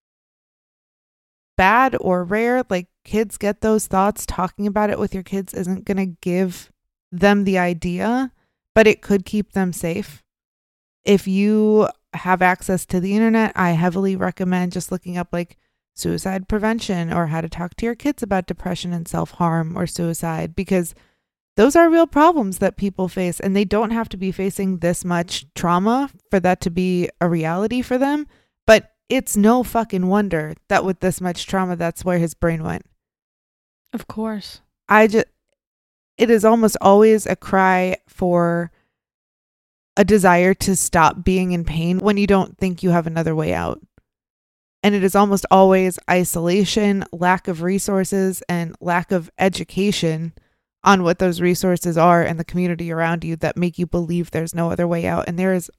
bad or rare. Like kids get those thoughts. Talking about it with your kids isn't going to give them the idea, but it could keep them safe. If you have access to the internet, I heavily recommend just looking up like suicide prevention or how to talk to your kids about depression and self-harm or suicide, because those are real problems that people face, and they don't have to be facing this much trauma for that to be a reality for them. But it's no fucking wonder that with this much trauma, that's where his brain went. Of course. I just, it is almost always a cry for a desire to stop being in pain when you don't think you have another way out. And it is almost always isolation, lack of resources, and lack of education on what those resources are and the community around you that make you believe there's no other way out. And there is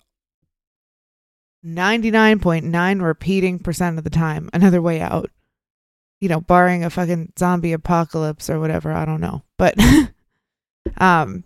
ninety-nine point nine repeating percent of the time another way out, you know, barring a fucking zombie apocalypse or whatever. I don't know. But, um,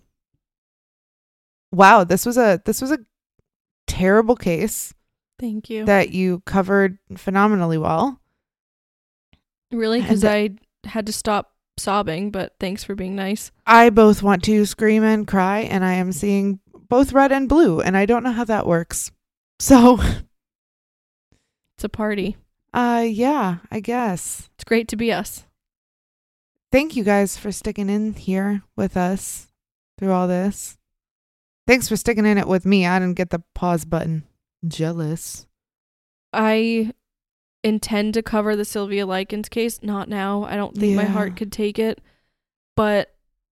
wow, this was a, this was a terrible case. Thank you. That you covered phenomenally well. Really? Because I had to stop sobbing, but thanks for being nice. I both want to scream and cry, and I am seeing both red and blue, and I don't know how that works. So it's a party. Uh, yeah, I guess. It's great to be us. Thank you guys for sticking in here with us through all this. Thanks for sticking in it with me. I didn't get the pause button. Jealous. I intend to cover the Sylvia Likens case. Not now. I don't think yeah. my heart could take it. But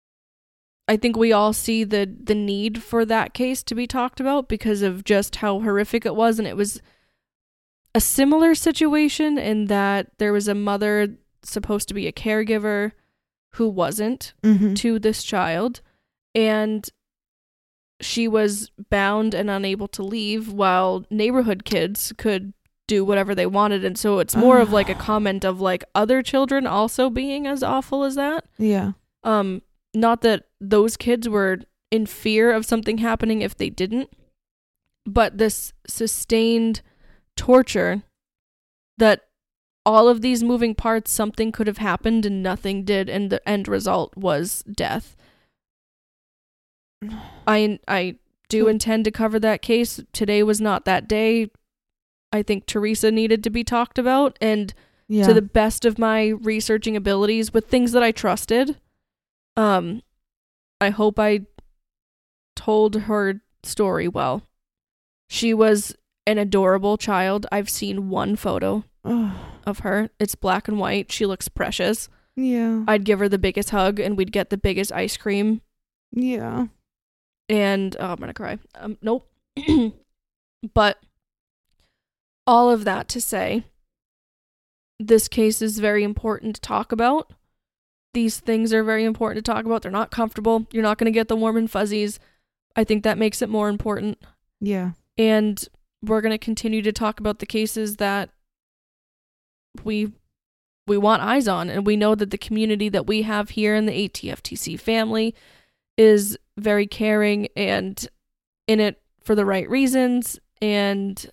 I think we all see the the need for that case to be talked about because of just how horrific it was. And it was a similar situation in that there was a mother supposed to be a caregiver who wasn't mm-hmm. to this child. And she was bound and unable to leave while neighborhood kids could do whatever they wanted. And so it's more of like a comment of like other children also being as awful as that. Yeah. Um, not that those kids were in fear of something happening if they didn't, but this sustained torture that all of these moving parts, something could have happened and nothing did. And the end result was death. I I do intend to cover that case. Today was not that day. I think Teresa needed to be talked about, and yeah. to the best of my researching abilities with things that I trusted, um, I hope I told her story well. She was an adorable child. I've seen one photo of her. It's black and white. She looks precious. Yeah. I'd give her the biggest hug, and we'd get the biggest ice cream. Yeah. And oh, I'm gonna cry. Um, nope. But all of that to say, this case is very important to talk about. These things are very important to talk about. They're not comfortable. You're not gonna get the warm and fuzzies. I think that makes it more important. Yeah. And we're gonna continue to talk about the cases that we we want eyes on, and we know that the community that we have here in the A T F T C family is very caring and in it for the right reasons, and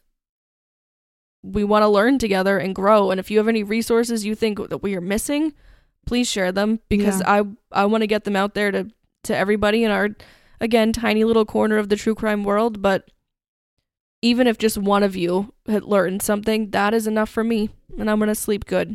we want to learn together and grow. And if you have any resources you think that we are missing, please share them, because yeah. I I want to get them out there to to everybody in our, again, tiny little corner of the true crime world. But even if just one of you had learned something, that is enough for me, and I'm gonna sleep good.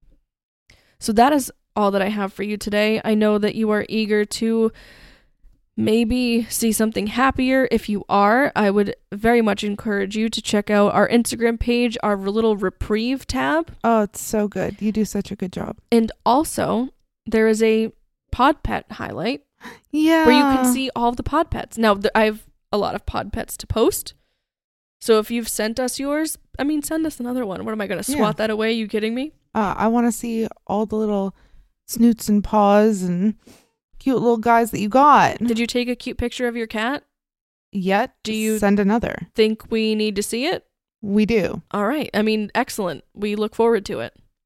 So that is all that I have for you today. I know that you are eager to maybe see something happier. If you are, I would very much encourage you to check out our Instagram page, our little reprieve tab. Oh, it's so good. You do such a good job. And also, there is a pod pet highlight. Yeah. Where you can see all of the pod pets. Now, th- I have a lot of pod pets to post. So if you've sent us yours, I mean, send us another one. What am I going to swat yeah. that away? Are you kidding me? Uh, I want to see all the little snoots and paws and cute little guys that you got. Did you take a cute picture of your cat? Yet? Do you send another? Think we need to see it? We do. All right. I mean, excellent. We look forward to it.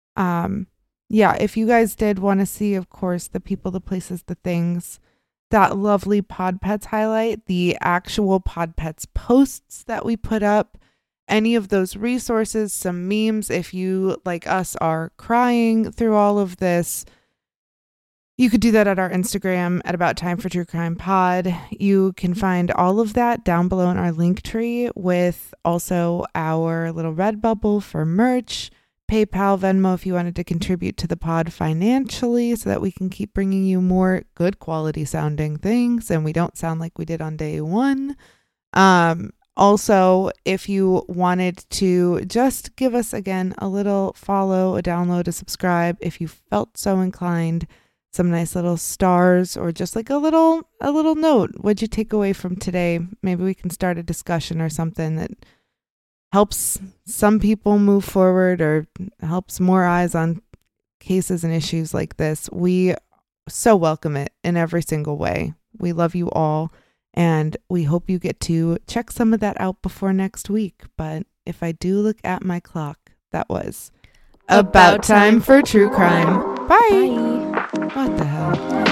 Um, yeah, if you guys did want to see, of course, the people, the places, the things, that lovely Pod Pets highlight, the actual Pod Pets posts that we put up, any of those resources, some memes, if you, like us, are crying through all of this, you could do that at our Instagram at About Time for True Crime Pod. You can find all of that down below in our link tree, with also our little Redbubble for merch, PayPal, Venmo if you wanted to contribute to the pod financially so that we can keep bringing you more good quality sounding things and we don't sound like we did on day one. Um, also, if you wanted to just give us, again, a little follow, a download, a subscribe, if you felt so inclined, some nice little stars, or just like a little a little note. What'd you take away from today? Maybe we can start a discussion or something that helps some people move forward or helps more eyes on cases and issues like this. We so welcome it in every single way. We love you all, and we hope you get to check some of that out before next week. But if I do look at my clock, that was About, About Time for True Crime. Bye. Bye. What the hell?